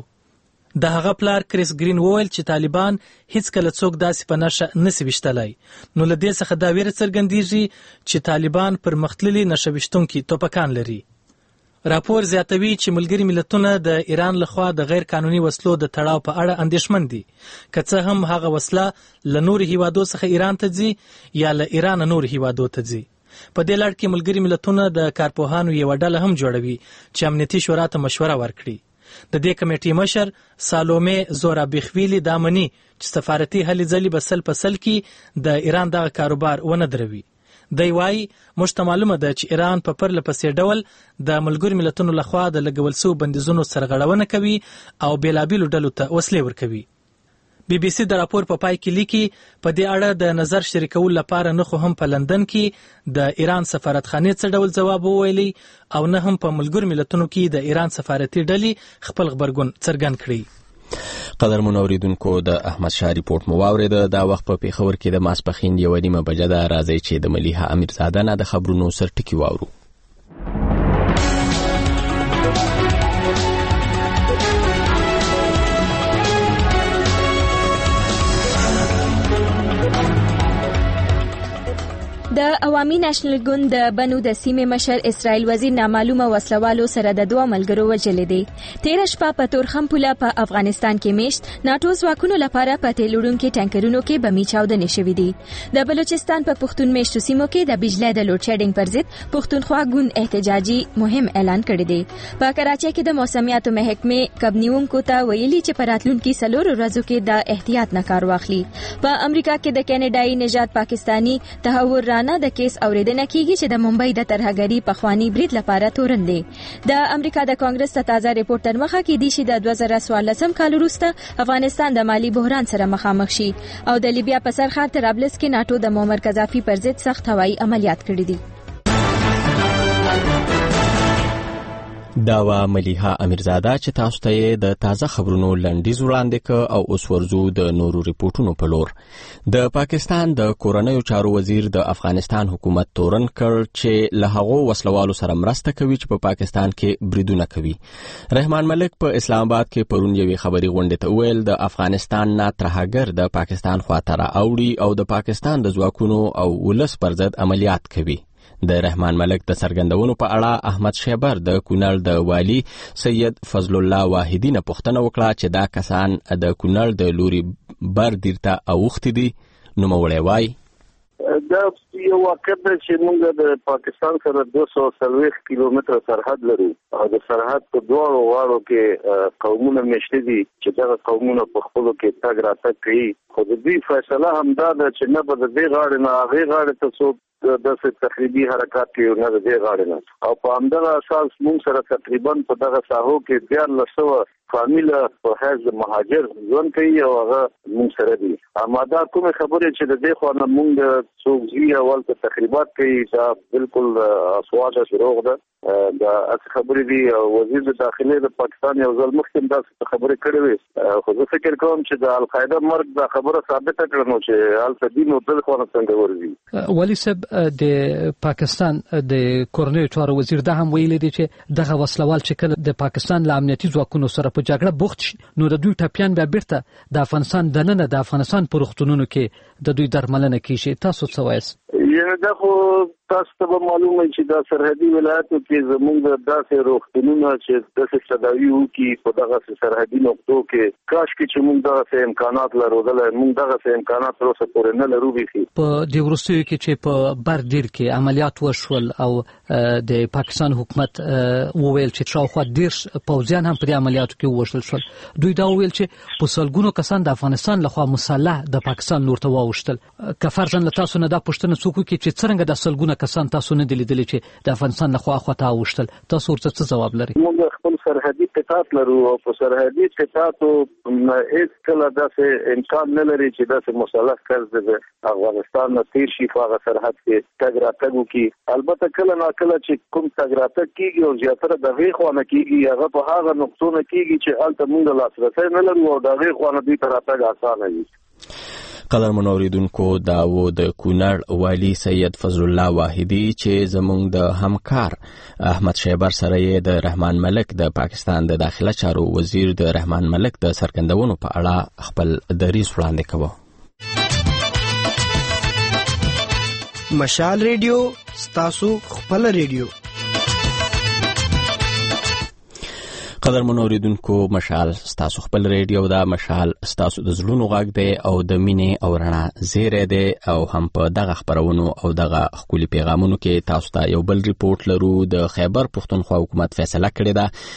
د هغه پلار کریس گرین وویل چې طالبان هیڅ کله څوک داسې په نشه نسی وشتلای. نو له دې څخه دا ویره څرګندېږي چې طالبان پرمختللي نشويشتونکي توپکان لري. راپور زیاتوي چې ملګري ملتونه د ایران لخوا د غیر قانوني وسلو د تړاو په اړه اندېښمن دي. که څه هم هغه وسله له نور هیوادو څخه ایران ته ځي یا له ایران نور هیوادو ته ځي. په دې لړ کې ملګري ملتونه د کارپوهانو یو ډله هم جوړوي چې امنیتي شورا ته مشوره ورکړي. د دې کمیټې مشر سالومه زورابیخویلی دا مني چې سفارتي هلې ځلې به سل په سل کې د ایران دغه کاروبار ونه دروي. دی وایي موږ ته معلومه ده چې ایران په پرله پسې ډول د ملګرو ملتونو لخوا د لګول شویو بندیزونو سرغړونه کوي او بېلابېلو ډلو ته وسلې ورکوي. بي بي سي د راپور په پای کې لیکي په دې اړه د نظر شریکولو لپاره نه خو هم په لندن کې د ایران سفارتخانې څه ډول ځواب وویلی او نه هم په ملګرو ملتونو کې د ایران سفارتي ډلې خپل غبرګون څرګند کړی. قدرمن اوریدونکو د احمد شاه ریپورت مو واورید. دا وخت په پیښور کې د ماسپښین 1:30 بجې ده. راځي چې د ملیحه امیرزاده نه د خبرونو سرټکی واورو. د عوامي نېشنل ګوند د بنو د سیمې مشر اسرائیل وزیر نامعلومه وسلوالو سره د دوه ملګرو وژلې دي. تیر شپه په تورخم پوله په افغانستان کې میشت ناتو ځواکونو لپاره په تیل وړونکو ټانکرونو کې بمي چاودنې شوې دي. د بلوچستان په پښتون میشتو سیمو کې د بجلی د لوډ شیډینګ پر ضد پښتونخوا ګوند احتجاجي مهم اعلان کړی دی. په کراچۍ کې د موسمیاتو محکمې کبنیونکو ته ویلي چې په راتلونکي 4 ورځو کې د احتیاط نه کار واخلي. په امریکا کې د کینیډایي نژاد پاکستانی تحور د کیس اوریدنه کیږي چې د ممبئی د ترهګری پخوانی برید لپاره تورن دی. د امریکا د کانګرس ته تازه ریپورت تر مخه کې دی چې د 2014 کال وروسته افغانستان د مالی بحران سره مخامخ شي او د لیبیا په سرحد طرابلس کې ناتو د معمر قذافي پر ضد سخت هوایي عملیات کړي دي. دا و ملیحه امیرزاده چې تاسو ته د تازه خبرونو لنډیز وړاندې کړ او اوس ورځو د نورو ریپورتونو په لور. د پاکستان د کورنیو چارو وزیر د افغانستان حکومت تورن کړ چې له هغو وسلوالو سره مرسته کوي چې په پاکستان کې بریدونه کوي. رحمان ملک په اسلام آباد کې پرون یوې خبري غونډې ته ویل د افغانستان نه ترهګر د پاکستان خواته راوړي او د پاکستان د ځواکونو او ولس پر ضد عملیات کوي. د رحمان ملک د څرګندونو په اړه احمد شیبر د کونړ د والی سید فضل الله واحدی نه پوښتنه وکړه چې دا کسان د کونړ د لوري بر دیرته اوښتي دي. نوموړی وایي دا یو واقع ده چې موږ د پاکستان سره 240 کیلومتر سرحد لرو او د سرحد په دواړو غاړو کې قومونه مشته دي چې دا قومونه په خپلو کې تګ راتګ کوي. خو د دې فیصله همدا ده چې نه به د دې غاړې نه هغې غاړې ته څوک داسې تخریبي حرکات کوي نه د دې غاړې نه. او په همدغه اساس موږ سره تقریبا په دغه ساحو کې 1400 فامیله په حیث مهاجر ژوند کوي او هغه موږ سره دي. اماده کومه خبرې چې د دې خوا نه موږ څوک ځي اول ته تقریبات کوي دا بالکل اسواده دروغ ده. دا خبرې دي وزیر د داخلي د پاکستان یو ځل مخکې دا خبرې کړې وې. خو زه فکر کوم چې د القاعده مرګ دا خبره ثابته کړه نو چې الته دین او دل خو نه څنګه ورځي. ولی صاحب د پاکستان د کورنیو چارو وزیر دا هم ویلي دی چې دغه وسلوال چې کله د پاکستان له امنیتي ځواکونو سره په جګړه بوخت شي نو د دوی ټپیان بیا بیرته د افغانستان دننه د افغانستان په روغتونونو کې د دوی درملنه کیږي. تاسو څه وایئ؟ یعنی دا خو تاسو ته معلومه چې دا سرحدي ولایتو کې زموږ داسې روغتونونه چې داسې تداوی وکړي په دغه سرحدي نقطو کې کاش کې چې موږ دغه امکانات لرودل موږ دغه امکانات تر اوسه پورې نه لرو. په دې وروستیو کې چې په بردیر کې عملیات وشول او د پاکستان حکومت وویل چې شاوخوا 10 پوځیان هم په دې عملیاتو کې ووژل شول. دوی دا وویل چې په سلګونو کسان د افغانستان لخوا مسلح د پاکستان لور ته واوښتل. که فرضاً له تاسو نه دا پوښتنه څوک وکړي چې څرنګه د سلګونه کسان تاسو نه دي لیدلي چې د افغانستان لخوا خواته واوښتل تاسو ورته څه ځواب لرئ؟ موږ خپل سرحدي قطعات لرو او په سرحدي قطعاتو هیڅ کله داسې امکان نه لري چې داسې مسلح کس د افغانستان نه تیر شي په هغه سرحد کې تګ راتګ وکړي. البته کله نا کله چې کوم تګ راتګ کیږي او زیاتره د هغې خوا نه کیږي هغه په هغه نقطو نه کیږي چې هلته موږ لاسرسی نه لرو او د هغې خوا نه دوی ته راتګ اسانه وي. قدرمن اوریدونکو دا و د کونړ والی سید فضل الله واحدی چې زموږ د همکار احمد شیبر سره یې د رحمان ملک د پاکستان د داخله چارو وزیر د رحمان ملک د څرګندونو په اړه خپل دریځ وړاندې کوي. مشال ریډیو ستاسو خپل ریډیو. قدرمن اوریدونکو مشال ستاسو خپل ریډیو دا مشال ستاسو د زړونو غږ دی او د مینې او رڼا زیری دی او هم په دغه خبرونو او دغه ښکلي پیغامونو کې تاسو ته یو بل ریپورت لرو. د خیبر پښتونخوا حکومت فیصله کړې ده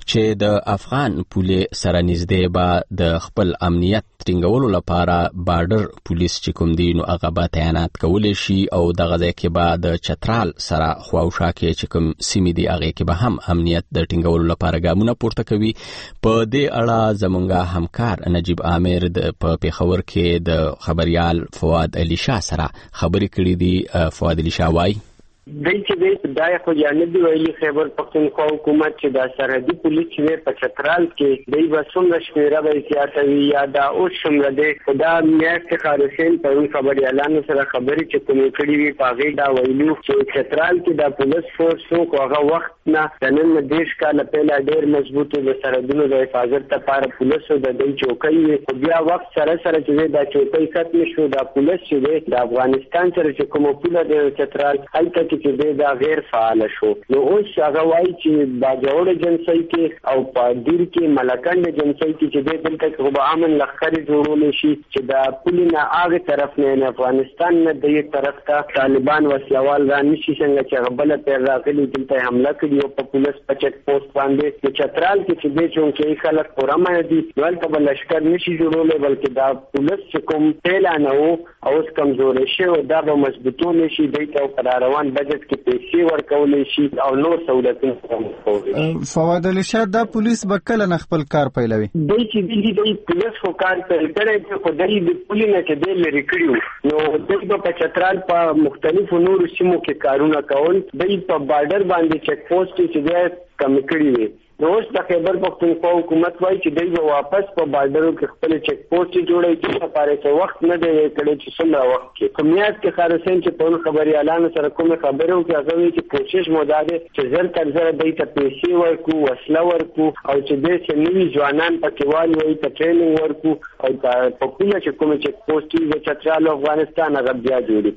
چې د افغان پولې سره نږدې به د خپل امنیت ټینګولو لپاره بارډر پولیس چې کوم دي نو هغه به تعینات کولی شي او دغه ځای کې به د چترال سره خواوشا کې چې کوم سیمې دي هغې کې به هم امنیت د ټینګولو لپاره ګامونه پورته کوي. په دې اړه زمونږ همکار نجیب عامر په پېښور کې د خبریال فواد علي شاه سره خبرې کړې دي. فواد علي شاه وایي دای چې دا خو جانب دی ویلي خیبر پختونخوا حکومت چې دا سرحدي پولیس چې په چترال کې دی وسوم شمیره به زیاتوي یا دا اوس څومره دی خدا میاشت خارسین په خبري اعلان سره خبري چې کومې کړي وي پاغي دا ویلو چې چترال کې دا پولیس فورس خو هغه وخت نه د نن دیش کال پهلا ډېر مضبوط د سرحدونو د حفاظت لپاره پولیس د دې چوکۍ خو بیا وخت سره سره چې دا چوکۍ ختم شو دا پولیس چې د افغانستان سره چې کومه پوله د چترال هلته چې دا غیر فعال شو نو اوس هغه وایي چې باجوړ جنسي کې او پادیر کې ملکند جنسي کې چې دلته خو به امن لخرې جوړول شي چې دا پولینا هغه طرف نه افغانستان نه د یو طرف ته طالبان وسلوال را نشي څنګه چې غبل پر راغلي دلته حمله کړي او په پولیس په چک پوسټ باندې چې چترال کې چې د چونکې خلک پورما دي ولته بل لشکر نشي جوړول بلکې دا پولیس چې کوم پیل نه او اوس کمزور شي او دا به مضبوطونه شي دایته پر روان بجټ کې پیسې ورکول شي او نور سہولتونه ورکول. فواد علي شاه دا پولیس به کله نه خپل کار پیلوي؟ دوی چې دی پولیس خو کار پیل کړی خو دای د پولیس کې د لری کړیو نو دوی په چترال په مختلفو نورو سیمو کې کارونه کول دوی په بارډر باندې چک پوسټ چې دی کم کړی وي نو اوس د خیبر پختونخوا حکومت وایي چې دوی واپس په بارډرو کې خپل چک پوسټ جوړوي چې لپاره څه وخت نه دی کړی چې څومره وخت کې کمیات کې خارسین چې په خبري اعلان سره کومه خبرو کې هغه وی چې کوشش مو ده چې زر تر زر دوی ته پیسې ورکو وسله ورکو او چې دوی چې نوي ځوانان پکې والي ته ټریننګ ورکو او په کومه چې کومه چک پوسټ د چترال افغانستان هغه بیا جوړ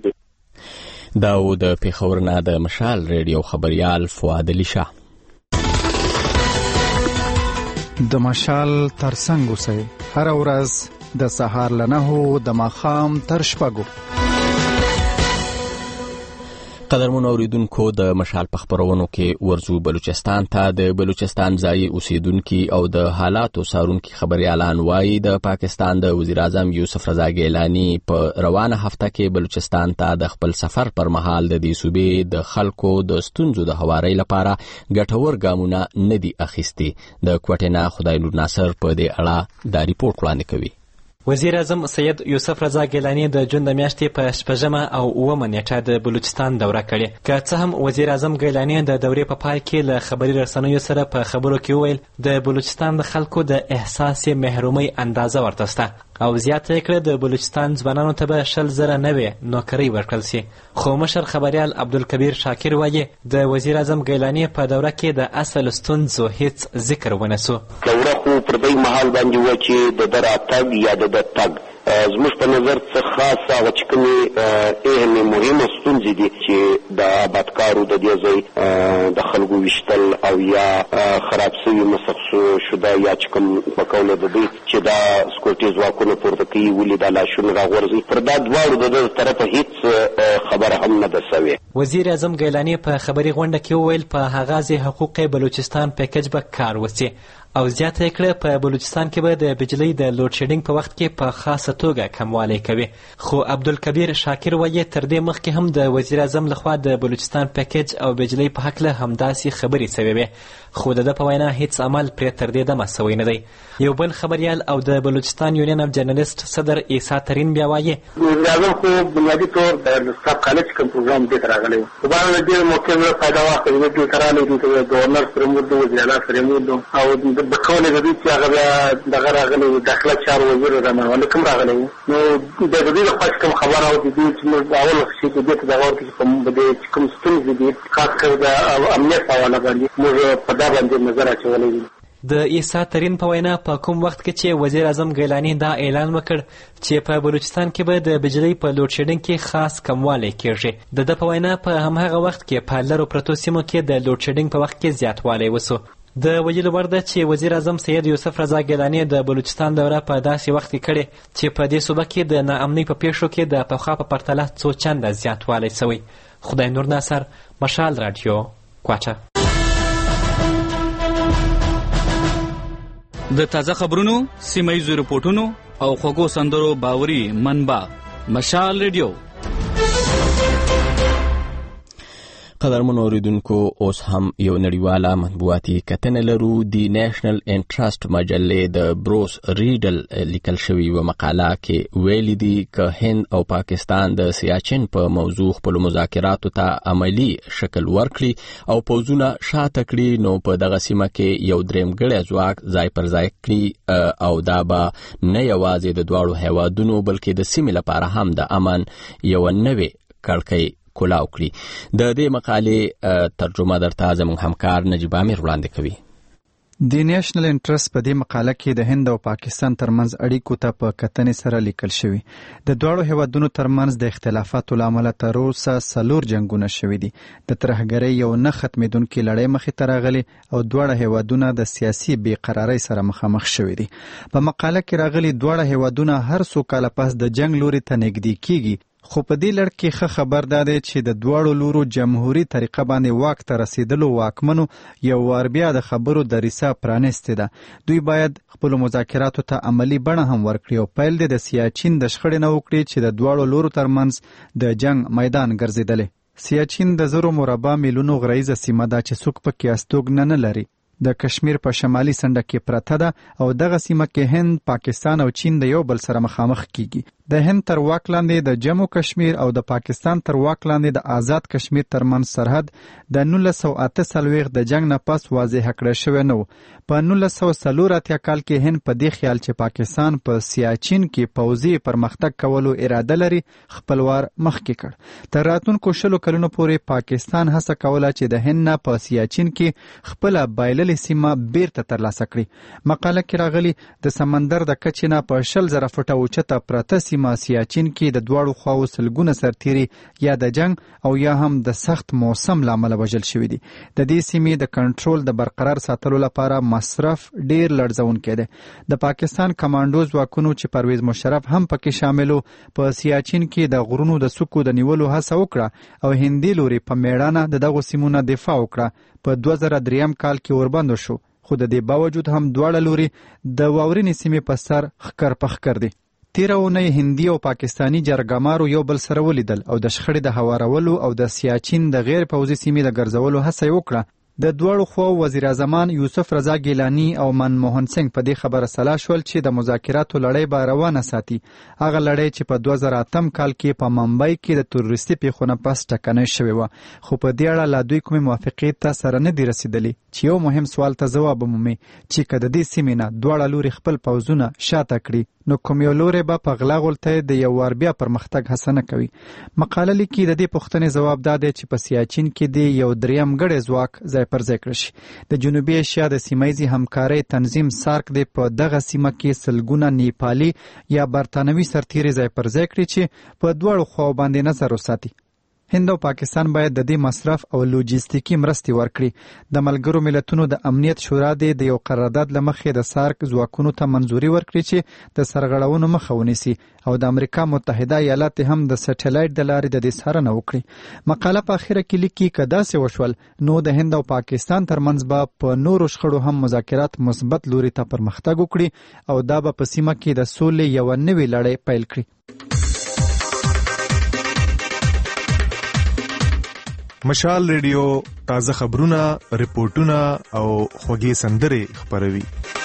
کړي. دا د پېښور نه د مشال ریډیو خبریال فواد علي شاه. د مشال ترڅنګ اوسئ هر ورځ د سهار له 9 د ماښام تر 6. قدرمن اوریدونکو د مشال په خبرونو کې ورزو بلوچستان ته د بلوچستان ځای اوسیدونکو او د حالاتو څارونکو خبري اعلان وایي د پاکستان د وزیر اعظم یوسف رضا ګیلانی په روانه هفته کې بلوچستان ته د خپل سفر پر مهال د دې صوبې د خلکو د ستونزو د هواري لپاره ګټور ګامونه ندي اخیستي. د کوټې نه خدای نور ناصر په دې اړه دا ریپورت وړاندې کوي. وزیر اعظم سید یوسف رضا ګیلانی د جون د میاشتې په 8 او 9 نیټه د بلوچستان دوره کړې. که څه هم وزیر اعظم ګیلانی د دورې په پای کې له خبري رسنیو سره په خبرو کې وویل د بلوچستان د خلکو د احساس محرومي اندازه ورته شته او زیاته کړه د بلوچستان ځوانانو ته به 100,000 نوې نوکرۍ ورکړل شي. خو مشر خبریال عبدالکبیر شاکر وایي د وزیر اعظم ګیلانی په دوره کې د اصل ستونزو هیڅ ذکر ونه سو. دوره خو پر دې محل باندې و چې د دراتګ یا د تګ زموږ په نظر څه خاص هغه چې کومې مهمه ستونزې دي چې د آبادکارو د دې ځای د خلکو ویشتل او یا خراب شوي مسخ شده یا چې کوم په قوله د دوی چې دا سکورټي ځواکونه پورته کوي ولې دا لاشونه راغورځي پر دا دواړو د طرفه هیڅ خبره هم نه ده سوې. وزیر اعظم ګیلانی په خبري غونډه کې وویل په هغازي حقوق بلوچستان پیکج به کار وسی او زیاته کړه په بلوچستان کې به د بجلی د لوډ شیډینګ په وخت کې په خاصه توګه کموالی کوي. خو عبدالکبیر شاکر وایي تر دې مخکې هم د وزیر اعظم لخوا د بلوچستان پیکج او بجلی په حق له همداسې خبرې شوې وې خو د په وینا هیڅ عمل پرې تر دې دمه شوی نه دی. یو بل خبریال او د بلوچستان یونین اف جرنالست صدر عیسی ترین بیا وایي وزیر اعظم خو بنیادي طور د صاحب کالج کوم پروګرام دې راغلی خو باندې دې موقع نه فائدہ واخلي دې تراله دې گورنر سره مو د وزیر اعظم سره مو او د بخونه د دې چې هغه دغه راغلی داخله چارو وزیر رحمان کوم راغلی نو د دې لپاره کوم خبر او د دې چې موږ اول شي د دې د غوړ کې کوم د کوم ستونزې دي خاص کر د امنیت حواله باندې موږ په دا باندې نظر اچولې دي. د عیسی ترین په وینا په کوم وخت کې چې وزیر اعظم ګیلانی دا اعلان وکړ چې په بلوچستان کې به د بجلی په لوډ شیډینګ کې خاص کموالی کېږي د په وینا په هماغه وخت کې په لرو پرتو سیمو کې د لوډ شیډینګ په وخت کې زیاتوالی وسو. د ویلو وړ ده چې وزیر اعظم سید یوسف رضا ګیلانی د بلوچستان دوره په داسې وخت کې کړې چې په دې صوبه کې د ناامنۍ په پیښو کې د پخوا په پرتله څو چنده زیاتوالی شوی. خدای نور ناصر، مشال رادیو، کوټه. د تازه خبرونو، سیمه ییزو رپورټونو او خوږو سندرو باوري منبع مشال ریډیو. قدرمن اوریدونکو، اوس هم یو نړیواله مطبوعاتي کتنه لرو. دی نیشنل انټرست مجلې د بروس ریډل لیکل شوی و مقاله کې ویلي دي که هند او پاکستان د سیاچن په موضوع خپل مذاکراتو ته عملی شکل ورکړي او پوزونه شاته کړي، نو په دغه سیمه کې یو درېمګړی ځواک ځای پر ځای کړي او دا به نه یوازې د دواړو هیوادونو بلکې د سیمې لپاره هم د امن یو نوې کړکۍ کولاو کړي. د دې مقالې ترجمه درته زموږ همکار نجیب امیر وړاندې کوي. د نیشنل انټرست په دې مقاله کې د هند او پاکستان ترمنځ اړیکو ته په کتنې سره لیکل شوی. د دواړو هیوادونو ترمنځ د اختلافاتو له امله تر اوسه 4 جنګونه شوي دي. د ترهګرۍ یو نه ختمېدونکې لړۍ مخې ته راغلي او دواړه هیوادونه د سیاسي بېقرارۍ سره مخامخ شوي دي. په مقاله کې راغلي دواړه هیوادونه هر څو کاله پس د جنګ لوري ته نږدې کیږي، خو په دې لړ کې ښه خبر دا دی چې د دواړو لورو جمهوري طریقه باندې واک ته رسیدلو واکمنو یو وار بیا د خبرو دریسه پرانیستې ده. دوی باید خپلو مذاکراتو ته عملی بڼه هم ورکړي او پیل دی د سیاچین د شخړې نه وکړي چې د دواړو لورو ترمنځ د جنگ میدان ګرځېدلی. سیاچین د 1000 مربع میلونو غرایزه سیمه ده چې څوک پکې استوګنه نه لري. د کشمیر په شمالي سنډه کې پرته ده او دغه سیمه کې هند، پاکستان او چین د یو بل سره مخامخ کیږي. د هند تر واک لاندې د جمو کشمیر او د پاکستان تر واک لاندې د آزاد کشمیر ترمنځ سرحد د 1948 د جنگ نه پس واضح کړی شوی نه و. په 1984 کال کې هند په دې خیال چې پاکستان په سیاچین کې پوځي پرمختګ کولو اراده لري خپلوار مخکې کړ. تر راتلونکو 20 کلونو پورې پاکستان هڅه کوله چې د هند نه په سیاچین کې خپل بایللې سیمه بیرته ترلاسه کړي. مقاله کې راغلي د سمندر د کچې نه په 20,000 فوټه اوچته پرته سیمه سیاچین کې د دواړو خواو سلګونه سرتیري یا د جنگ او یا هم د سخت موسم لامل وژل شوي دي. د دې سیمې د کنټرول د برقرار ساتلو لپاره مصرف ډیر لړزونکی دی. د پاکستان کمانډو ځواکونو چې پرویز مشرف هم پکې شاملو په سیاچین کې د غرونو د څوکو د نیولو هڅه وکړه او هندي لوري په میړانه د دغو سیمونو دفاع وکړه. په 2003 کال کې وربند شو، خو د دې باوجود هم دواړه لوري د واورینې سیمې په سر خکر پخکر دي. تیره اونۍ هندي او پاکستانی جرګمارو یو بل سره ولیدل او د شخړې د هوارولو او د سیاچین د غیر پوځي سیمې د ګرځولو هڅه یې وکړه. د دواړو خواو وزیر اعظمان یوسف رضا ګیلانی او منموهن سنگ په دې خبره سلا شول چې د مذاکراتو لړۍ به روانه ساتي. هغه لړۍ چې په 2008 کال کې په ممبئی کې د تروریستي پیښو نه پس ټکنۍ شوې وه، خو په دې اړه لا دوی کومې موافقې ته سره نه دي رسېدلي چې یو مهم سوال ته ځواب ومومي چې که د دې سیمې نه دواړه لوري خپل پوځونه شاته کړي نو کوم یو لوري به په غلا غولته د یو وار بیا پرمختګ هڅه نه کوي. مقاله لیکي د دې پوښتنې ځواب دا دی چې په سیاچین کې د یو درېمګړی ځواک ځای پر ځای کړی شي. د جنوبي ایشیا د سیمایي همکارۍ تنظیم سارک د په دغه سیمه کې سلګونه نیپالي یا برتانوي سرتیري ځای پر ځای کړي چې په دواړو خواو باندې نظر وساتي. هند او پاکستان باید د دې مصرف او لوجستیکي مرستې ورکړي. د ملګرو ملتونو د امنیت شورا د یو قرارداد له مخې د سارک ځواکونو ته منظوري ورکړي چې د سرغړونو مخه ونیسي او د امریکا متحده ایالات هم د سټلایټ د لارې د دې څارنه وکړي. مقاله په اخره کې لیکي که داسې وشول نو د هند او پاکستان ترمنځ به په نورو شخړو هم مذاکرات مثبت لوري ته پرمختګ وکړي او دا به په سیمه کې د سولې یوه نوې لړۍ پیل کړي. مشال ریډیو تازه خبرونه، ریپورتونه او خوږې سندرې خپروي.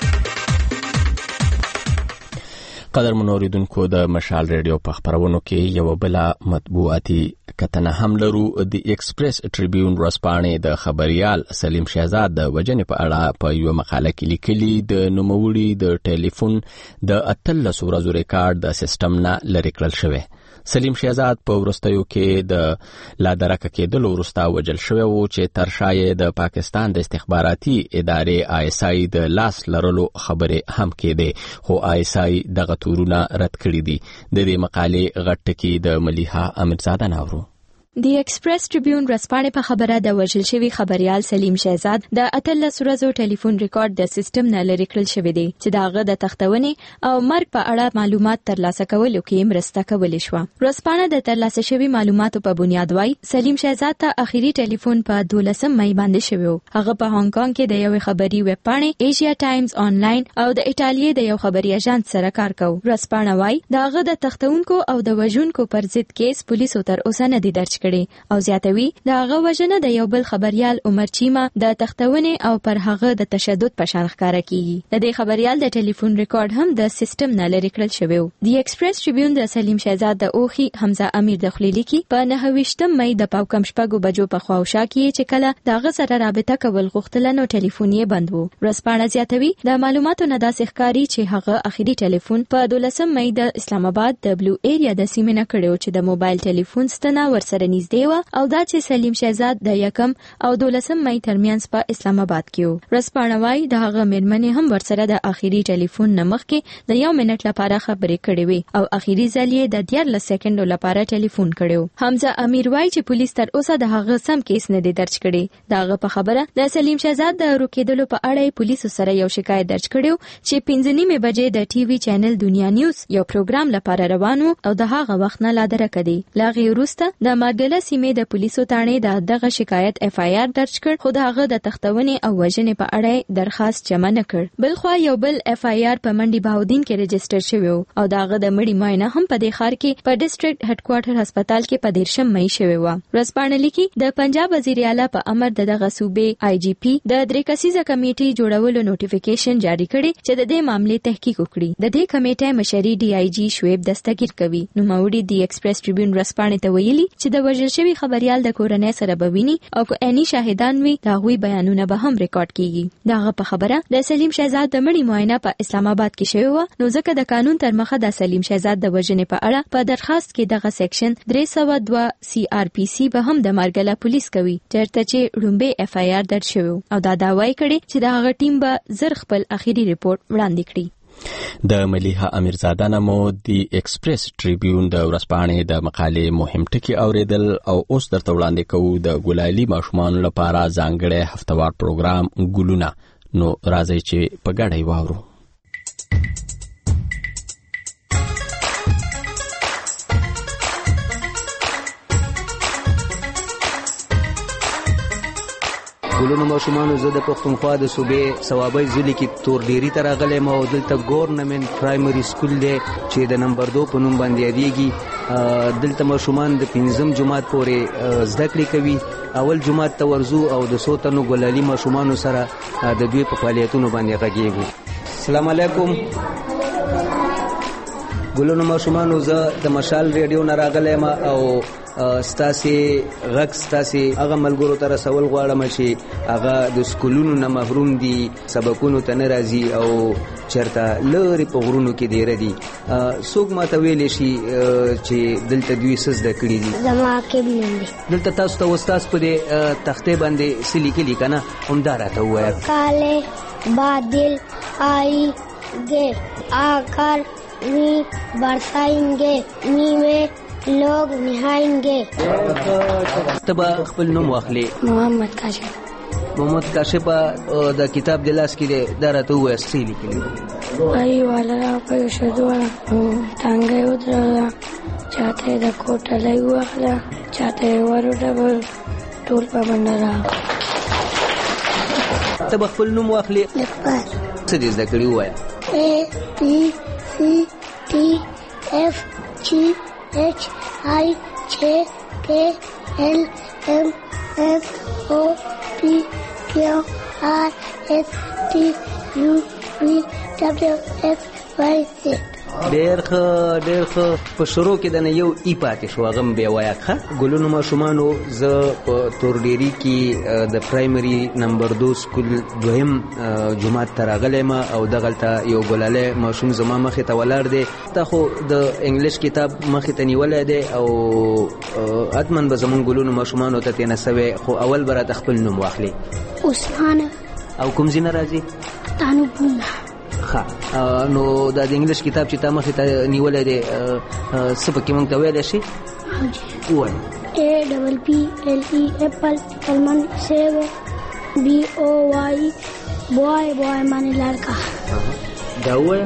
قدرمن اوریدونکو، د مشال ریډیو په خبرونو کې یو بل مطبوعاتي کتنه هم لرو. د ایکسپریس ټریبیون ورځپاڼې د خبريال سلیم شهزاد د وجنې په اړه په یو مقاله کې لیکلي د نوموړي د ټلیفون د 18 ورځو ریکارډ د سیستم نه لرې کړل شوی. سلیم شهزاد په وروستیو کې د لادرکه کېدلو وروسته وژل شوی و چې تر شا یې د پاکستان د استخباراتي ادارې ISI د لاس لرلو خبرې هم کېدې، خو ISI دغه تورونه رد کړي دي. د دې مقالې غټ ټکی د ملیحه امیرزاده ناورو. دی ایکسپریس ټریبیون ورځپاڼې په خبره د وژل شوی خبريال سلیم شهزاد د 18 ورځو ټلیفون ریکارډ د سیستم نه لرې کړل شوی دی چې داغه د تختونې او مرګ په اړه معلومات ترلاسه کولو کې مرسته کولې شو. ورځپاڼه د ترلاسه شوی معلوماتو په بنیاد وايي سلیم شهزاد ته اخیری ټلیفون په 12 مې باندې شوی. هغه په هانګ کانګ کې د یو خبري ویب پاڼې ایشیا ټایمز آنلاین او د ایتالیا د یو خبري ایجنټ سره کار کوي. ورځپاڼه وايي داغه د تختونکو او د وژونکو پر ضد کیس پولیسو تر اوسه نه دی درج او زیاتوي د هغه وژنه د یو بل خبريال عمر چیما د تختونې او پر هغه د تشدد په شان ښکارا کیږي. د دې خبريال د ټلیفون ریکارډ هم د سیستم نه لرې کړل شوی. دی ایکسپریس ټریبیون د سلیم شهزاد د اوخي حمزه امیر د خلیلی کې په 29 مې د پاوکم شپږو بجو په خواوشا کې چې کله دغه سره رابطه کول غوښتل نو ټلیفون یې بند وو. ورځپاڼه زیاتوي د معلوماتو نه داسې ښکاری چې هغه اخیری ټلیفون په 12 مې د اسلام آباد د بلو ایریا د سیمې نه کړو چې د موبایل ټلیفون ستنه ورسره نږدې و او دا چې سلیم شهزاد د 1 او 12 مې ترمنځ په اسلام آباد کې و. ورځپاڼه وايي د هغه مېرمنې هم ورسره د اخیری ټلیفون نمخ کې د 1 منټ لپاره خبرې کړې وي او اخیری ځل یې د 13 سکندو لپاره ټلیفون کړو. حمزه امیر وايي چې پولیس تر اوسه د هغه سم کیس نه دی درج کړی. داغه په خبره د سلیم شهزاد د روکېدلو په اړه پولیسو سره یو شکایت درج کړو چې 5:30 بجې د ټي وي چینل دنیا نیوز یو پروګرام لپاره روانو او د هغه وخت نه لا درکدي. لاغي وروسته د ماګله سیمې د پولیسو تانې دغه شکایت اف آی آر درج کړ خو دغه د تختونې او وژنې په اړه درخواست جمع نه کړ. بلخو یو بل اف آی آر په منډي باودین کې ريجستره شوی او دغه د مړی ماینه هم په دې ښار کې په ډیسټریکټ هډ کوارټر هسپتال کې په 13 مې شوی و. ورځپاڼه لیکي د پنجاب وزیر اعلی په امر دغه صوبې آی جی پی د 3 کسیزه کمیټې جوړولو نوټیفیکیشن جاری کړي چې د دې معاملې تحقیق وکړي. د دې کمیټې مشري ډي آی جی شعیب دستګیر کوي. نو موري دی ایکسپریس ټریبیون ورځپاڼه ته ویلي چې د وژل شوی خبريال د کورنۍ سره بوینی او کو اني شاهدان وي دا غوي بیانونه به هم ریکارډ کیږي. داغه په خبره د سلیم شهزاد د مړی معاینه په اسلام آباد کې شوی و نو ځکه د قانون تر مخه د سلیم شهزاد د وژنې په اړه په درخواست کې دغه سیکشن 302 سی آر پی سی به هم د مارګله پولیس کوي چرته چې رومبه اف آی آر درج شوی او دا داوای کړي چې دغه ټیم به زر خپل اخیری ریپورت وړاندې کړي. د ملیحه امیرزاده نمو دی ایکسپریس ټریبیون د ورځپاڼې د مقالې مهم ټکي اوریدل او اوس درته وړاندې کوو د ګلالي ماشومان لپاره ځانګړی هفتوار پروګرام ګلونه. نو راځي چې په ګډه واورو. ګلونو ماشومانو زه د پښتونخوا د صوبې ثوابي ضلع کې تورډيري ته راغلم او دلته ګورنمنت پرایمري سکول دی چې د نمبر 2 په نوم باندې یادېږي. دلته ماشومان د 5م جماعت پورې زده کړې کوي. اول جماعت ته ورځو او د 100 تنو ګلالي ماشومانو سره د دوی په فعالیتونو باندې غږیږو. السلام علیکم. ګلونو ماشومانو زه د مشال ریډیو نه راغلم او ستاسي غږ ستاسي هغه ملګرو ته رسول غواړم چې هغه د سکولونو نه محروم دي سبقونو ته نه راځي او چرته لری په غرونو کې ډیر دي. څوک ماته ویلی شي چې دلته دوی څه زده کړي دي؟ زما کې نه دلته تاسو ته استاد په دې تختې باندې څه لیکلي کنه همدا راته ووایه. کاله بادل آئینگے آکر می برسائیں می میں لوگ نہائیں. تبا خپل نوم واخلي. محمد کاشف. محمد کاشف د کتاب د لاس کې د راته وایي څه لیکلي؟ ای والا په شدو څنګه ودرا چاته د کوټه لګوخلا چاته ورډبل ټول په بندرا. تبا خپل نوم واخلي. څه دې زده کړي وایي؟ A B C D F G H I J K L M N O P Q R S T U V W X Y Z. ډېر ښه په شروع کې د یو ای پاتې شو هغه بیا وایه. ګلونو ماشومانو زه په تورډيري کې د پرایمري نمبر 2 سکول 2م جماعت ته راغلم او دغلته یو ګلالی ماشوم زما مخې ته ولاړ دی. تا خو د انګلیش کتاب مخې ته نیولی دی او حتما به زمونږ ګلونو ماشومانو ته تېنه سوی خو اول به راته خپل نوم واخلي. عثمانه. او کوم ځای نه راځي؟ تانوبونه. نو دا د انګلیش کتاب چې تا مخې ته نیولی دی څه پکې مونږ ته ویلی شي؟ APPLE apple एलमन सेब BOY बॉय बॉय माने लड़का दावे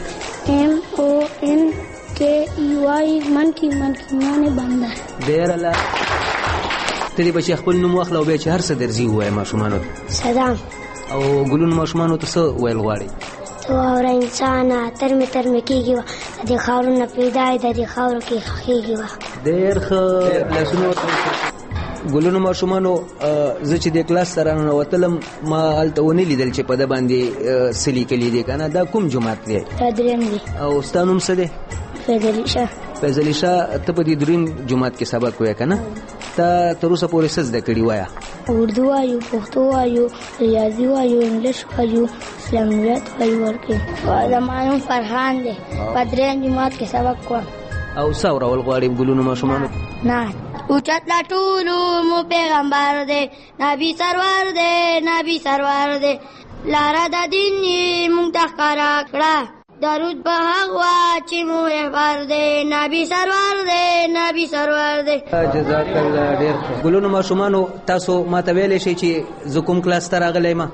MONKEY मनकी माने बंदर ډیر الله تدې بچي خپل نوم واخلو به چې هر څه درځي وای ماشومانو سلام او ګلون ماشومانو ته څه ویل غواړي تو اور انسان ترمه کیږي د خاورونو پیدا د خاورو کې خېږي ډیر ښه لاسونو ګلونو ماشومانو زه چې د کلاس سره نوتلم ما هلته ونه لیدل چې په ده باندې څه لیکلي دي که نه دا کوم جومات دی دریم دی او ستا نوم څه دی فیض علي شاه ته په دې دریم جومات کې سبق وایې که نه تا تر اوسه پورې څه زده کړي وایه اردو وایو پښتو وایو ریاضي وایو انګلیش وایو اسلامیت وایو ورکې زما نوم فرحان دی په دریم جومات کې سبق کوم او څه اورول غواړې ګلونو ماشومانو نه اوچت لا ټولو مو پیغمبر دی نبی سرور دی لاره د دین مونږ ته ښکاره کړه درود په هغه چې مو رهبر دی نبی سرور دی جزاک الله ډېر ګلونو ماشومانو تاسو ماته ویلی شئ چې زه کوم کلاس ته راغلی یم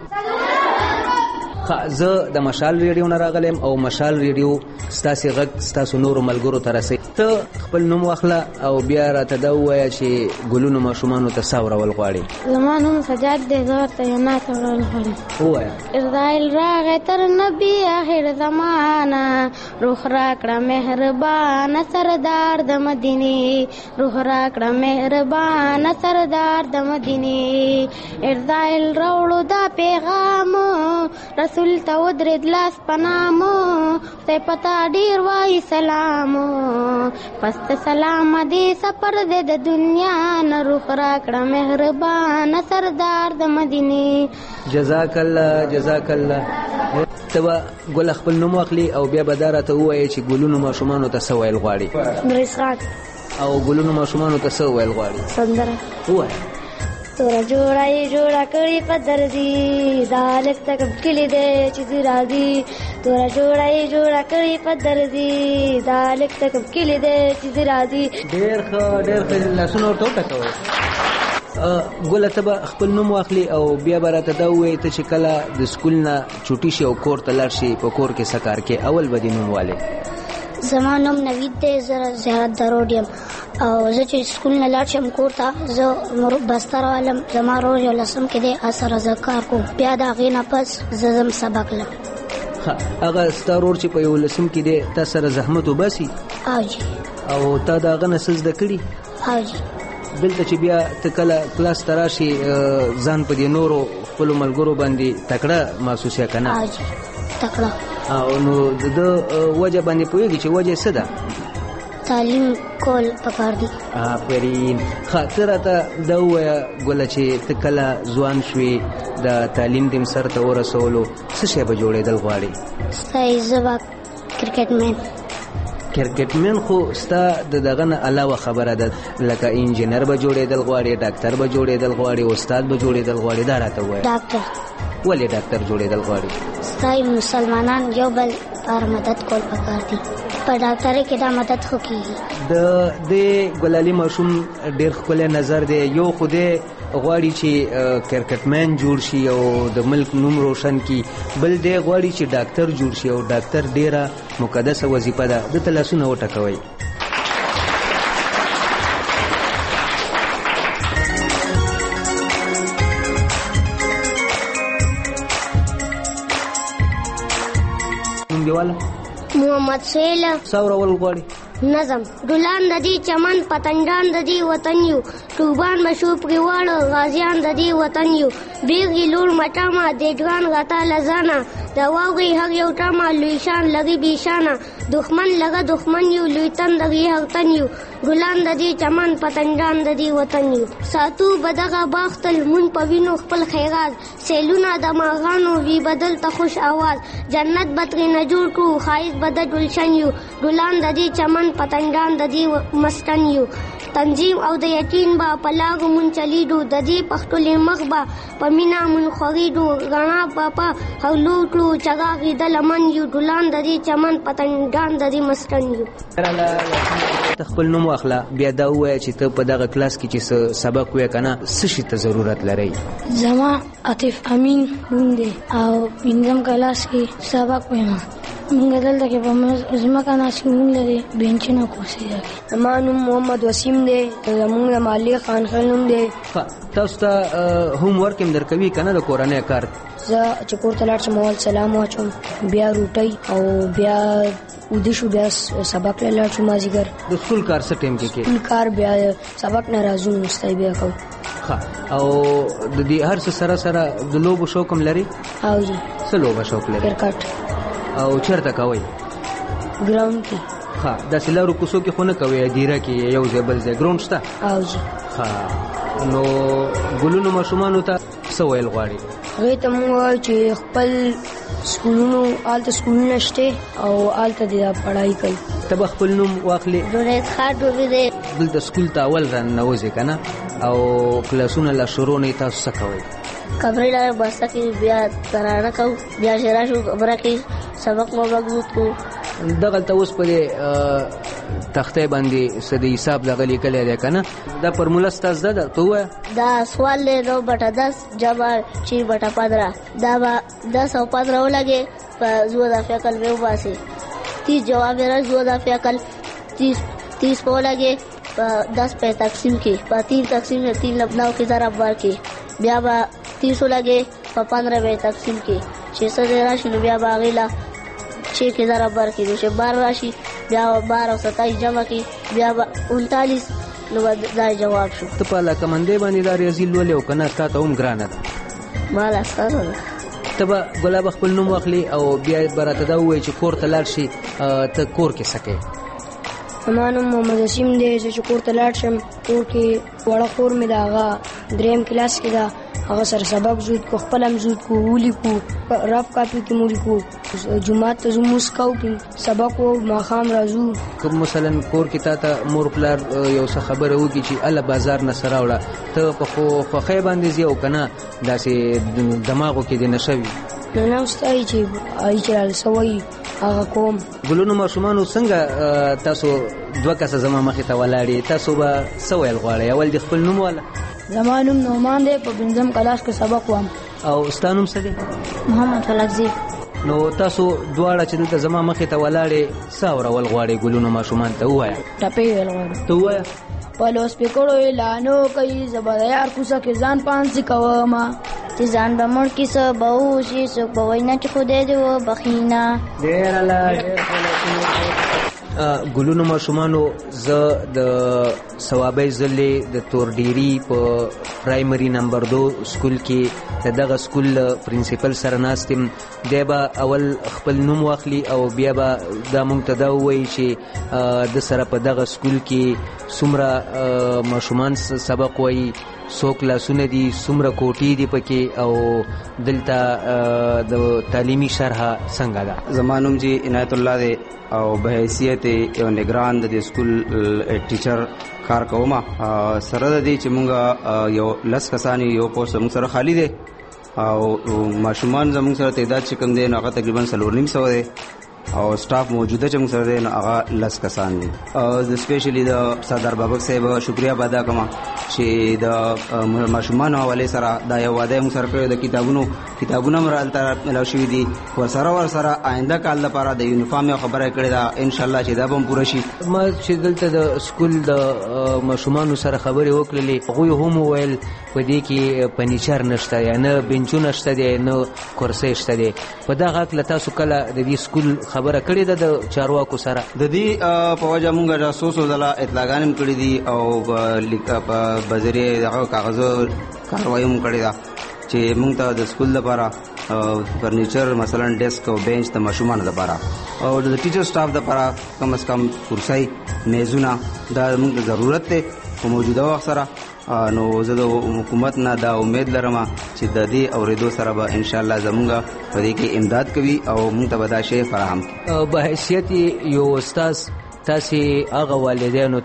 زه د مشال ریډیو نه راغلی یم او مشال ریډیو ستاسې غږ ستاسو نورو ملګرو ته رسوي ته خپل نوم واخله او بیا راته دا ووایه چې ګلونو ماشومانو ته څه اورول غواړي زما نوم سجاد دی زه ورته یو نعت اورول غواړم ووایه اسرائیل راغی تر نبي آخر زمانه روح راکړه مهربانه سردار د مدینې روح راکړه مهربانه سردار د مدینې اسرائیل راوړو دا پیغام رسول ته ودرېد لاس په نامو ته پتا ډېر وایي سلامو پست سلام دې سفر دې د دنیا نه روح راکړه مهربانه سردار د مدینې جزاک الله ته به ګل خپل نوم واخلي او بیا به دا راته ووایې چې ګلونو ماشومانو ته څه ویل غواړي نورس خان او ګلونو ماشومانو ته څه ویل غواړي سندره ووایه تورا جوړه کړی په درځي دا لک تک کلی دی چې راځي تورا جوړه کړی په درځي دا لک تک کلی دی چې راځي ډېر ښه لاسونه ورته وټکوئ ګله ته به خپل نوم واخلي او بیا به راته دا ووایې ته چې کله د سکول نه چوټي شي او کور ته لاړ شي په کور کې څه کار کې اول به دې نوم والې زما نوم نوید دی زه زیارت دروډ یم او زه چې سکول نه لاړ شم کور ته زه بستر والم زما روز یو لسم کې دی سره زه کار کوم بیا د هغې نه پس زه ځم سبق لم هغه ستا رور چې په یو لسم کې دی تا سره زحمت وباسي او تا د هغه نه څه زده کړي دلته چې بیا ته کله کلاس ته راشي ځان په دې نورو خپلو ملګرو باندې تکړه محسوسیه که نه تکړه نو د وجه باندې پوهېږي چې وجه څه ده تعلیم کول پکار دي آفرین ته راته دا ووایه ګله چې ته کله ځوان شوې د تعلیم دې سر ته ورسولو څه شی به جوړېدل غواړې زه به کرکټمن خو ستا د دغه نه علاوه خبره ده لکه انجینر به جوړېدل غواړې ډاکټر به جوړېدل غواړې استاد به جوړېدل غواړې دا راته ووایه ډاکټر ولې ډاکټر جوړېدل غواړې ستاسو مسلمانان یو بل پر مدد کول پکار دي په ډاکټرۍ کې دا مدد خو کېږي د دې ګلالي ماشوم ډېر ښکلی نظر دی یو خو دی غواړي چې کرکټمین جوړ شي او د ملک نوم روشن کړي بل دی غواړي چې ډاکټر جوړ شي او ډاکټر ډېره مقدسه وظیفه ده دته لاسونه وټکوئ محمد سهیل څاورول غواړي نظم ګلان د دې چمن پتنګان د دې وطن یو ټوبان بشو پرې واړه غازیان د دې وطن یو بیرغي لور مټاما دیګان غتا لزانا دا واغي هغه یو ټاما لوی شان لګي بيشانا دښمن لګا دښمن یو لوی تن دغه هغه تن یو ګلان د دې چمن پتنګان د دې وطن یو ساتو بدغه باختل مون پوینو خپل خیرات سیلونه د ماغانو وی بدل ته خوش आवाज جنت بتري نه جوړ کو خایز بدل گلشن یو ګلان د دې چمن پتنګان د دې مسکن یو تنظیم او د یقین با پلاغ مون چلیدو د دې پختول مخ با پمینا مون خوریدو غنا پاپا هلو ټلو چغاغي د لمن یو ډولان د دې چمن پتنګان د دې مستن یو خپل نوم واخله بیا دا وایي چې ته په دغه کلاس کې چې سبق وې کنه څه شي ته ضرورت لري. زما عاطف امین نوم دی او پنځم کلاس کې سبق وایم. موږ دلته کې په ځمکه ناست موږ لري بینچونه کوسي. زما نوم محمد وسیم دی. زموږ مالی خان خان نوم دی. تاسو ته هوم ورک هم درکوي کنه د کورنۍ کار؟ زه چې کور ته لاړ شم اول سلام واچوم بیا روټۍ او بیا ودې شو بیا سبق لاړ شو مازیګر. د سکول کار څه ټیم کې کې؟ سکول کار بیا سبق نه راځو مستای بیا کو. او د دې هر څه سره سره د لوبو شوق هم لري؟ او جی. څه لوبه شوق لري؟ کرکټ. او چیرته کوي؟ ګراوند کې. د سلارو کوڅو کې خو نه کوي دیره کې یو ځای بل ځای ګراوند شته؟ او جی. نو ګلونو ماشومانو ته څه ویل غواړي؟ هغه ته موږ چې خپل سکولونو آلته سکولونه شته او آلته د پڑھائی کوي. ته خپل نوم واخلې؟ ډورت خاټ وې دلته سکول ته اول ران نوځي کنه او کلاسونه لا شروع نه تاسو څه کوي؟ خبرې لاره باسه کې بیا ترانه کو بیا شرا شو خبره کې سبق مو مضبوط کو. دغه ته اوس په تخته باندې سده حساب لغلی کله ده کنه دا فرموله ستاسو ده ته وای دا سوال له 9/10 جمع 6/15 دا 10/15 ولګي په زو د فعل به وباسي 30 جواب راځي زو د فعل 30 په لګي په 10 په تقسیم کې په 3 تقسیم نه 3 لبناو کې ضرب ورکي بیا به 30 لګي په 15 به تقسیم کې 600 راشي نو بیا باغیلا 6 کې ضرب ورکي نو 12 راشي بیا 12 او 27 جمع کې بیا 39 نو دا جواب شو. ته په لکه منډه باندې دا ریاضي لولې او کنه تا ته هم ګرانه ده مالا سره ده. ته به ګلاب خپل نوم واخلي او بیا براته دا وایي چې کور ته لاړ شي ته کور کې سکے. زما نوم محمد وسیم دی. چې کور ته لاړ شم کور کې وړه خور مې دا هغه دریم کلاس کې دا هغه سره سبق زود کو خپل هم زود کو ولي کو رف کاپي کې موري کو جمعه ته زموس کو کې سبق او ماخام راځو. کوم مثلا کور کې تا ته مور پلار یو څه خبره وږي چې الله بازار نه سره وړه ته په خو باندې زیو کنه داسې دماغو کې دې نشوي نه واستای چې ایچرال سوي هغه کوم. ګلونو ماشومانو څنګه تاسو دوه کسه زما مخې ته ولاړې تاسو به سوال غواړئ اول د خپل نوم والا؟ زما نوم نومان دی په پنځم کلاس کې سبق وایم. او ستا نوم څه دی؟ محمد فلکزی. نو تاسو دواړه چې دلته زما مخې ته ولاړې څه اورول غواړئ ګلونو ماشومان ته ووایه؟ ټپې ویل غواړم. ته ووایه. په لوسپیکرو اعلانو کوي زبردار کوڅه کې ځان پانسي کوما چې ځان به مړ کې څه به وشي څوک به وایي نه چې خدای دې وبخینه. ډېر الله ګلونو ماشومانو زه د ثوابي ضلع د تورډيري په پرایمري نمبر 2 سکول کې دغه سکول پرنسپل سره ناستم. دی به اول خپل نوم واخلي او بیا به دا مونږ ته دا ووایي چې د سره په دغه سکول کې څومره ماشومان سبق وایي څو کلاسونه دي څومره کوټې دي پکې او دلته د تعلیمي شرح څنګه ده. زما نوم جی عنایت الله دی او به حیثیت یو نگران د سکول ټیچر کار کوم. سره د دې چې مونږ یو لس کسانی یو پوسټ مونږ سره خالی دی او ماشومان زموږ سره تعداد چې کوم دی نو هغه تقریبا 350 دی او سټاف موجوده چې موږ سره دی هغه لس کسان دي. د سپیشلی د سردار بابک صاحب شکریا ادا کوم چې د ماشومان حواله سره دا یو واده موږ سره کړی د کتابونو مرالته ملو شوی دي ورسره آینده کال لپاره د یونیفارم خبره کړې ده ان شاء الله چې دا به پوره شي. ما چې دلته د سکول د ماشومان سره خبرې وکړلې هغه هم ویل په دې کې پنیچر نشته یا نه بنچونه نشته دي نه کرسي شته دي. په دا غاک لته سو کله د دې سکول خبره کړې ده د چارواکو سره د دې په وجه مونږه د سوسو دلا اطلاعات هم کړې دي او په بذریعه دغه کاغذو کاروایی هم کړې ده چې مونږ ته د سکول لپاره فرنیچر مثلا ډیسک او بنچ د ماشومانو لپاره او د ټیچر سټاف لپاره کم از کم کرسي میزونه دا مونږ ته ضرورت ده په موجوده وخت سره. نو زه د حکومت نه دا امید لرم چې د دې اوریدو سره به ان شاء الله زمونږ په دې کې امداد کوي او موږ ته به دا شی فراهم. به حیثیت یو استاد تاسو هغه والدینو ته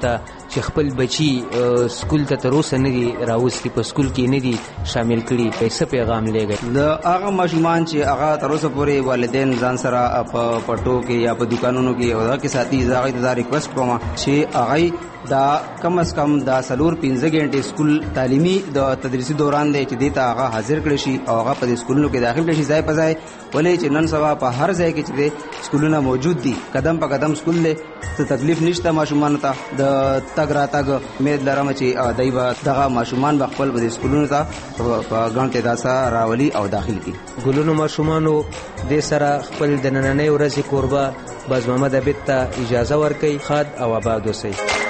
چې خپل بچي سکول ته تر اوسه نه دي راوستي، په سکول کې نه دي شامل کړي، څه پیغام لېږي؟ د هغه ماشومان چې هغه تر اوسه پورې والدین ځان سره په پټو کې یا په دکانونو کې او هغه کې ساتي، هغه ته دا ریکوست کوم چې هغه دا کم از کم دا 4-5 غنټې سکول تعلیمي د تدریسي دوران دی چې دیته هغه حاضر کړي شي او هغه په سکولونو کې داخل کړي شي ځای په ځای، ولې چې نن سبا په هر ځای کې چې سکولونه موجود دي، قدم په قدم سکول دی، څه تکلیف نشته ماشومان ته د تګ راتګ. امید لرم چې دای به دغه ماشومان به خپل په سکولونو ته په ګڼ تعداد سره راولي او داخل کړي. ګلونو ماشومانو د سره خپل د نننۍ ورځې کوربه باز محمد عبید ته اجازه ورکړي. خاد او آباد اوسئ.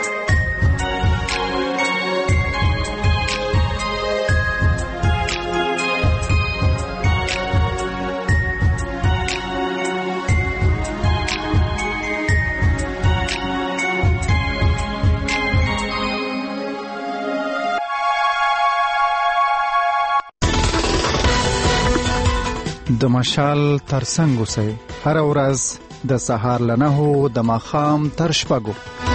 د مشال ترڅنګ اوسئ، هر ورځ د سهار له 9 د ماښام تر 6.